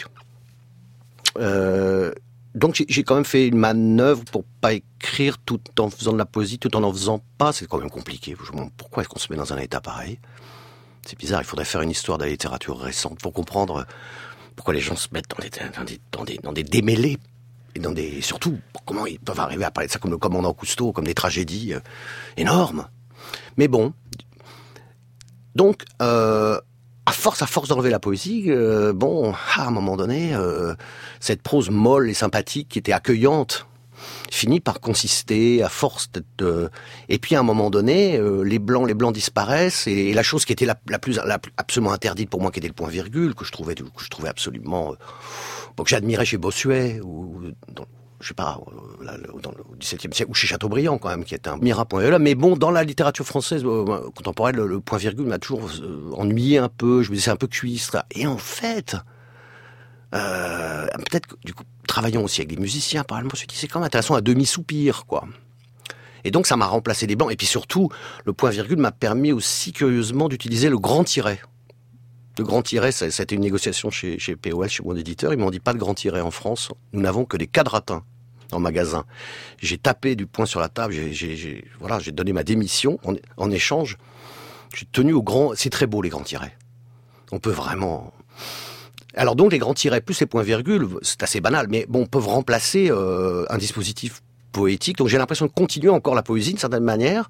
j'ai quand même fait une manœuvre pour pas écrire tout en faisant de la poésie, tout en faisant pas. C'est quand même compliqué. Je me demande pourquoi est-ce qu'on se met dans un état pareil. C'est bizarre, il faudrait faire une histoire de la littérature récente pour comprendre pourquoi les gens se mettent dans des démêlés. Et surtout, comment ils peuvent arriver à parler de ça comme le commandant Cousteau, comme des tragédies énormes. Mais bon, donc, à force d'enlever la poésie, à un moment donné, cette prose molle et sympathique qui était accueillante finit par consister à force d'être... Et puis à un moment donné, les blancs disparaissent et la chose qui était la plus absolument interdite pour moi, qui était le point-virgule, que je trouvais absolument... que j'admirais chez Bossuet ou je sais pas, dans le XVIIe siècle, ou chez Chateaubriand quand même, qui est un miracle. Mais bon, dans la littérature française contemporaine, le point-virgule m'a toujours ennuyé un peu. Je me disais, c'est un peu cuistre. Et en fait, peut-être que, du coup, travaillant aussi avec des musiciens, par exemple, je me suis dit, c'est quand même intéressant, un demi-soupir, quoi. Et donc, ça m'a remplacé les blancs. Et puis surtout, le point-virgule m'a permis aussi, curieusement, d'utiliser le grand tiret. Le grand tiret, c'était une négociation chez POL, chez mon éditeur. Ils m'ont dit pas de grand tiret en France. Nous n'avons que des quadratins en magasin. J'ai tapé du poing sur la table. J'ai donné ma démission en échange. J'ai tenu au grand. C'est très beau les grands tirets. On peut vraiment. Alors donc les grands tirets plus les points-virgules, c'est assez banal, mais bon, peuvent remplacer un dispositif poétique. Donc j'ai l'impression de continuer encore la poésie d'une certaine manière.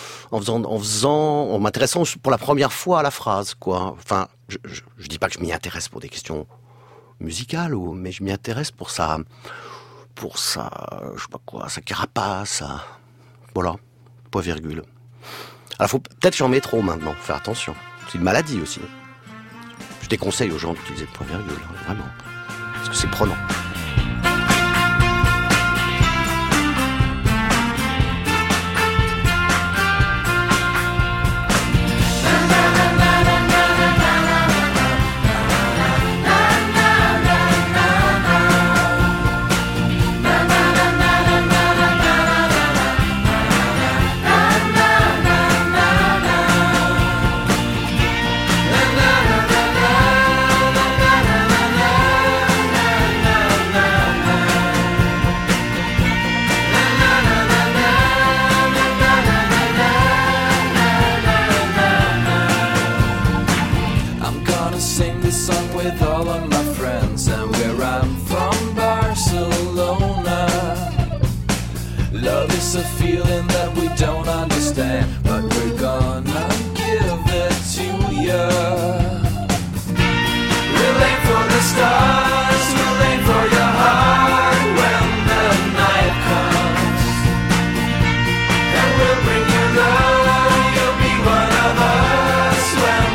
En m'intéressant pour la première fois à la phrase, quoi. Enfin, je dis pas que je m'y intéresse pour des questions musicales, mais je m'y intéresse pour sa, je sais pas quoi, sa carapace, voilà, point virgule. Alors faut peut-être que j'en mets trop maintenant, faut faire attention. C'est une maladie aussi. Je déconseille aux gens d'utiliser le point virgule, vraiment, parce que c'est prenant. A feeling that we don't understand, but we're gonna give it to you. We'll aim for the stars, we'll aim for your heart when the night comes, and we'll bring you love, you'll be one of us when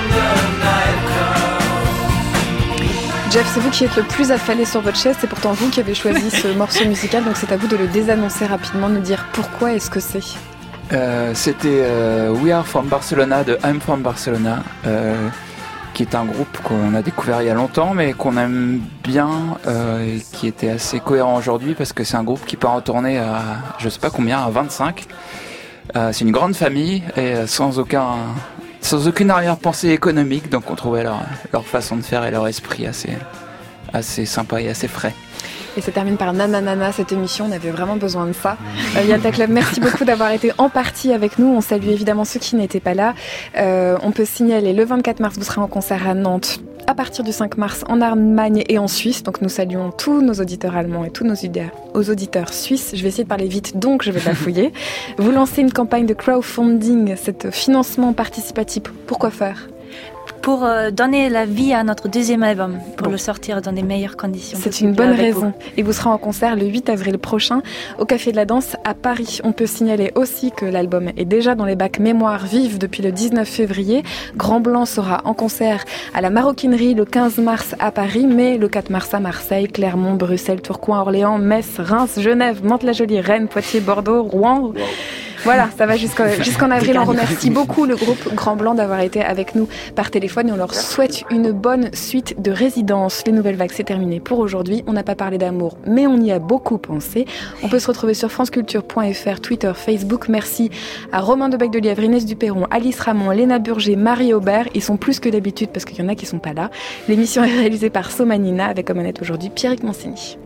the night comes. Jeff, c'est vous qui êtes le plus affalé sur votre chaise, c'est pourtant vous qui avez choisi ce morceau musical, donc c'est à vous de le désannoncer rapidement, de nous dire pourquoi est-ce que c'est. C'était We Are From Barcelona de I'm From Barcelona, qui est un groupe qu'on a découvert il y a longtemps, mais qu'on aime bien, et qui était assez cohérent aujourd'hui, parce que c'est un groupe qui peut en tourner à, je sais pas combien, à 25. C'est une grande famille, et sans aucune arrière-pensée économique, donc on trouvait leur façon de faire et leur esprit assez sympa et assez frais. Et ça termine par Nananana, cette émission, on avait vraiment besoin de ça. Yalta Club, merci beaucoup d'avoir été en partie avec nous. On salue évidemment ceux qui n'étaient pas là. On peut signaler, le 24 mars, vous serez en concert à Nantes, à partir du 5 mars en Allemagne et en Suisse. Donc nous saluons tous nos auditeurs allemands et tous nos auditeurs suisses. Je vais essayer de parler vite, donc je vais bafouiller. Vous lancez une campagne de crowdfunding, cet financement participatif. Pourquoi faire ? Pour donner la vie à notre deuxième album, pour le sortir dans des meilleures conditions. C'est une bonne raison. Et vous serez en concert le 8 avril prochain au Café de la Danse à Paris. On peut signaler aussi que l'album est déjà dans les bacs Mémoire Vive depuis le 19 février. Grand Blanc sera en concert à la Maroquinerie le 15 mars à Paris, mais le 4 mars à Marseille, Clermont, Bruxelles, Tourcoing, Orléans, Metz, Reims, Genève, Mantes-la-Jolie, Rennes, Poitiers, Bordeaux, Rouen. Wow. Voilà, ça va jusqu'en avril. On remercie beaucoup le groupe Grand Blanc d'avoir été avec nous par téléphone et on leur souhaite une bonne suite de résidences. Les Nouvelles Vagues, c'est terminé pour aujourd'hui. On n'a pas parlé d'amour, mais on y a beaucoup pensé. On peut se retrouver sur franceculture.fr, Twitter, Facebook. Merci à Romain Debec-de-Lièvre, Inès Duperron, Alice Ramon, Léna Burger, Marie Aubert. Ils sont plus que d'habitude parce qu'il y en a qui sont pas là. L'émission est réalisée par Somanina avec comme manette aujourd'hui Pierrick Mancini.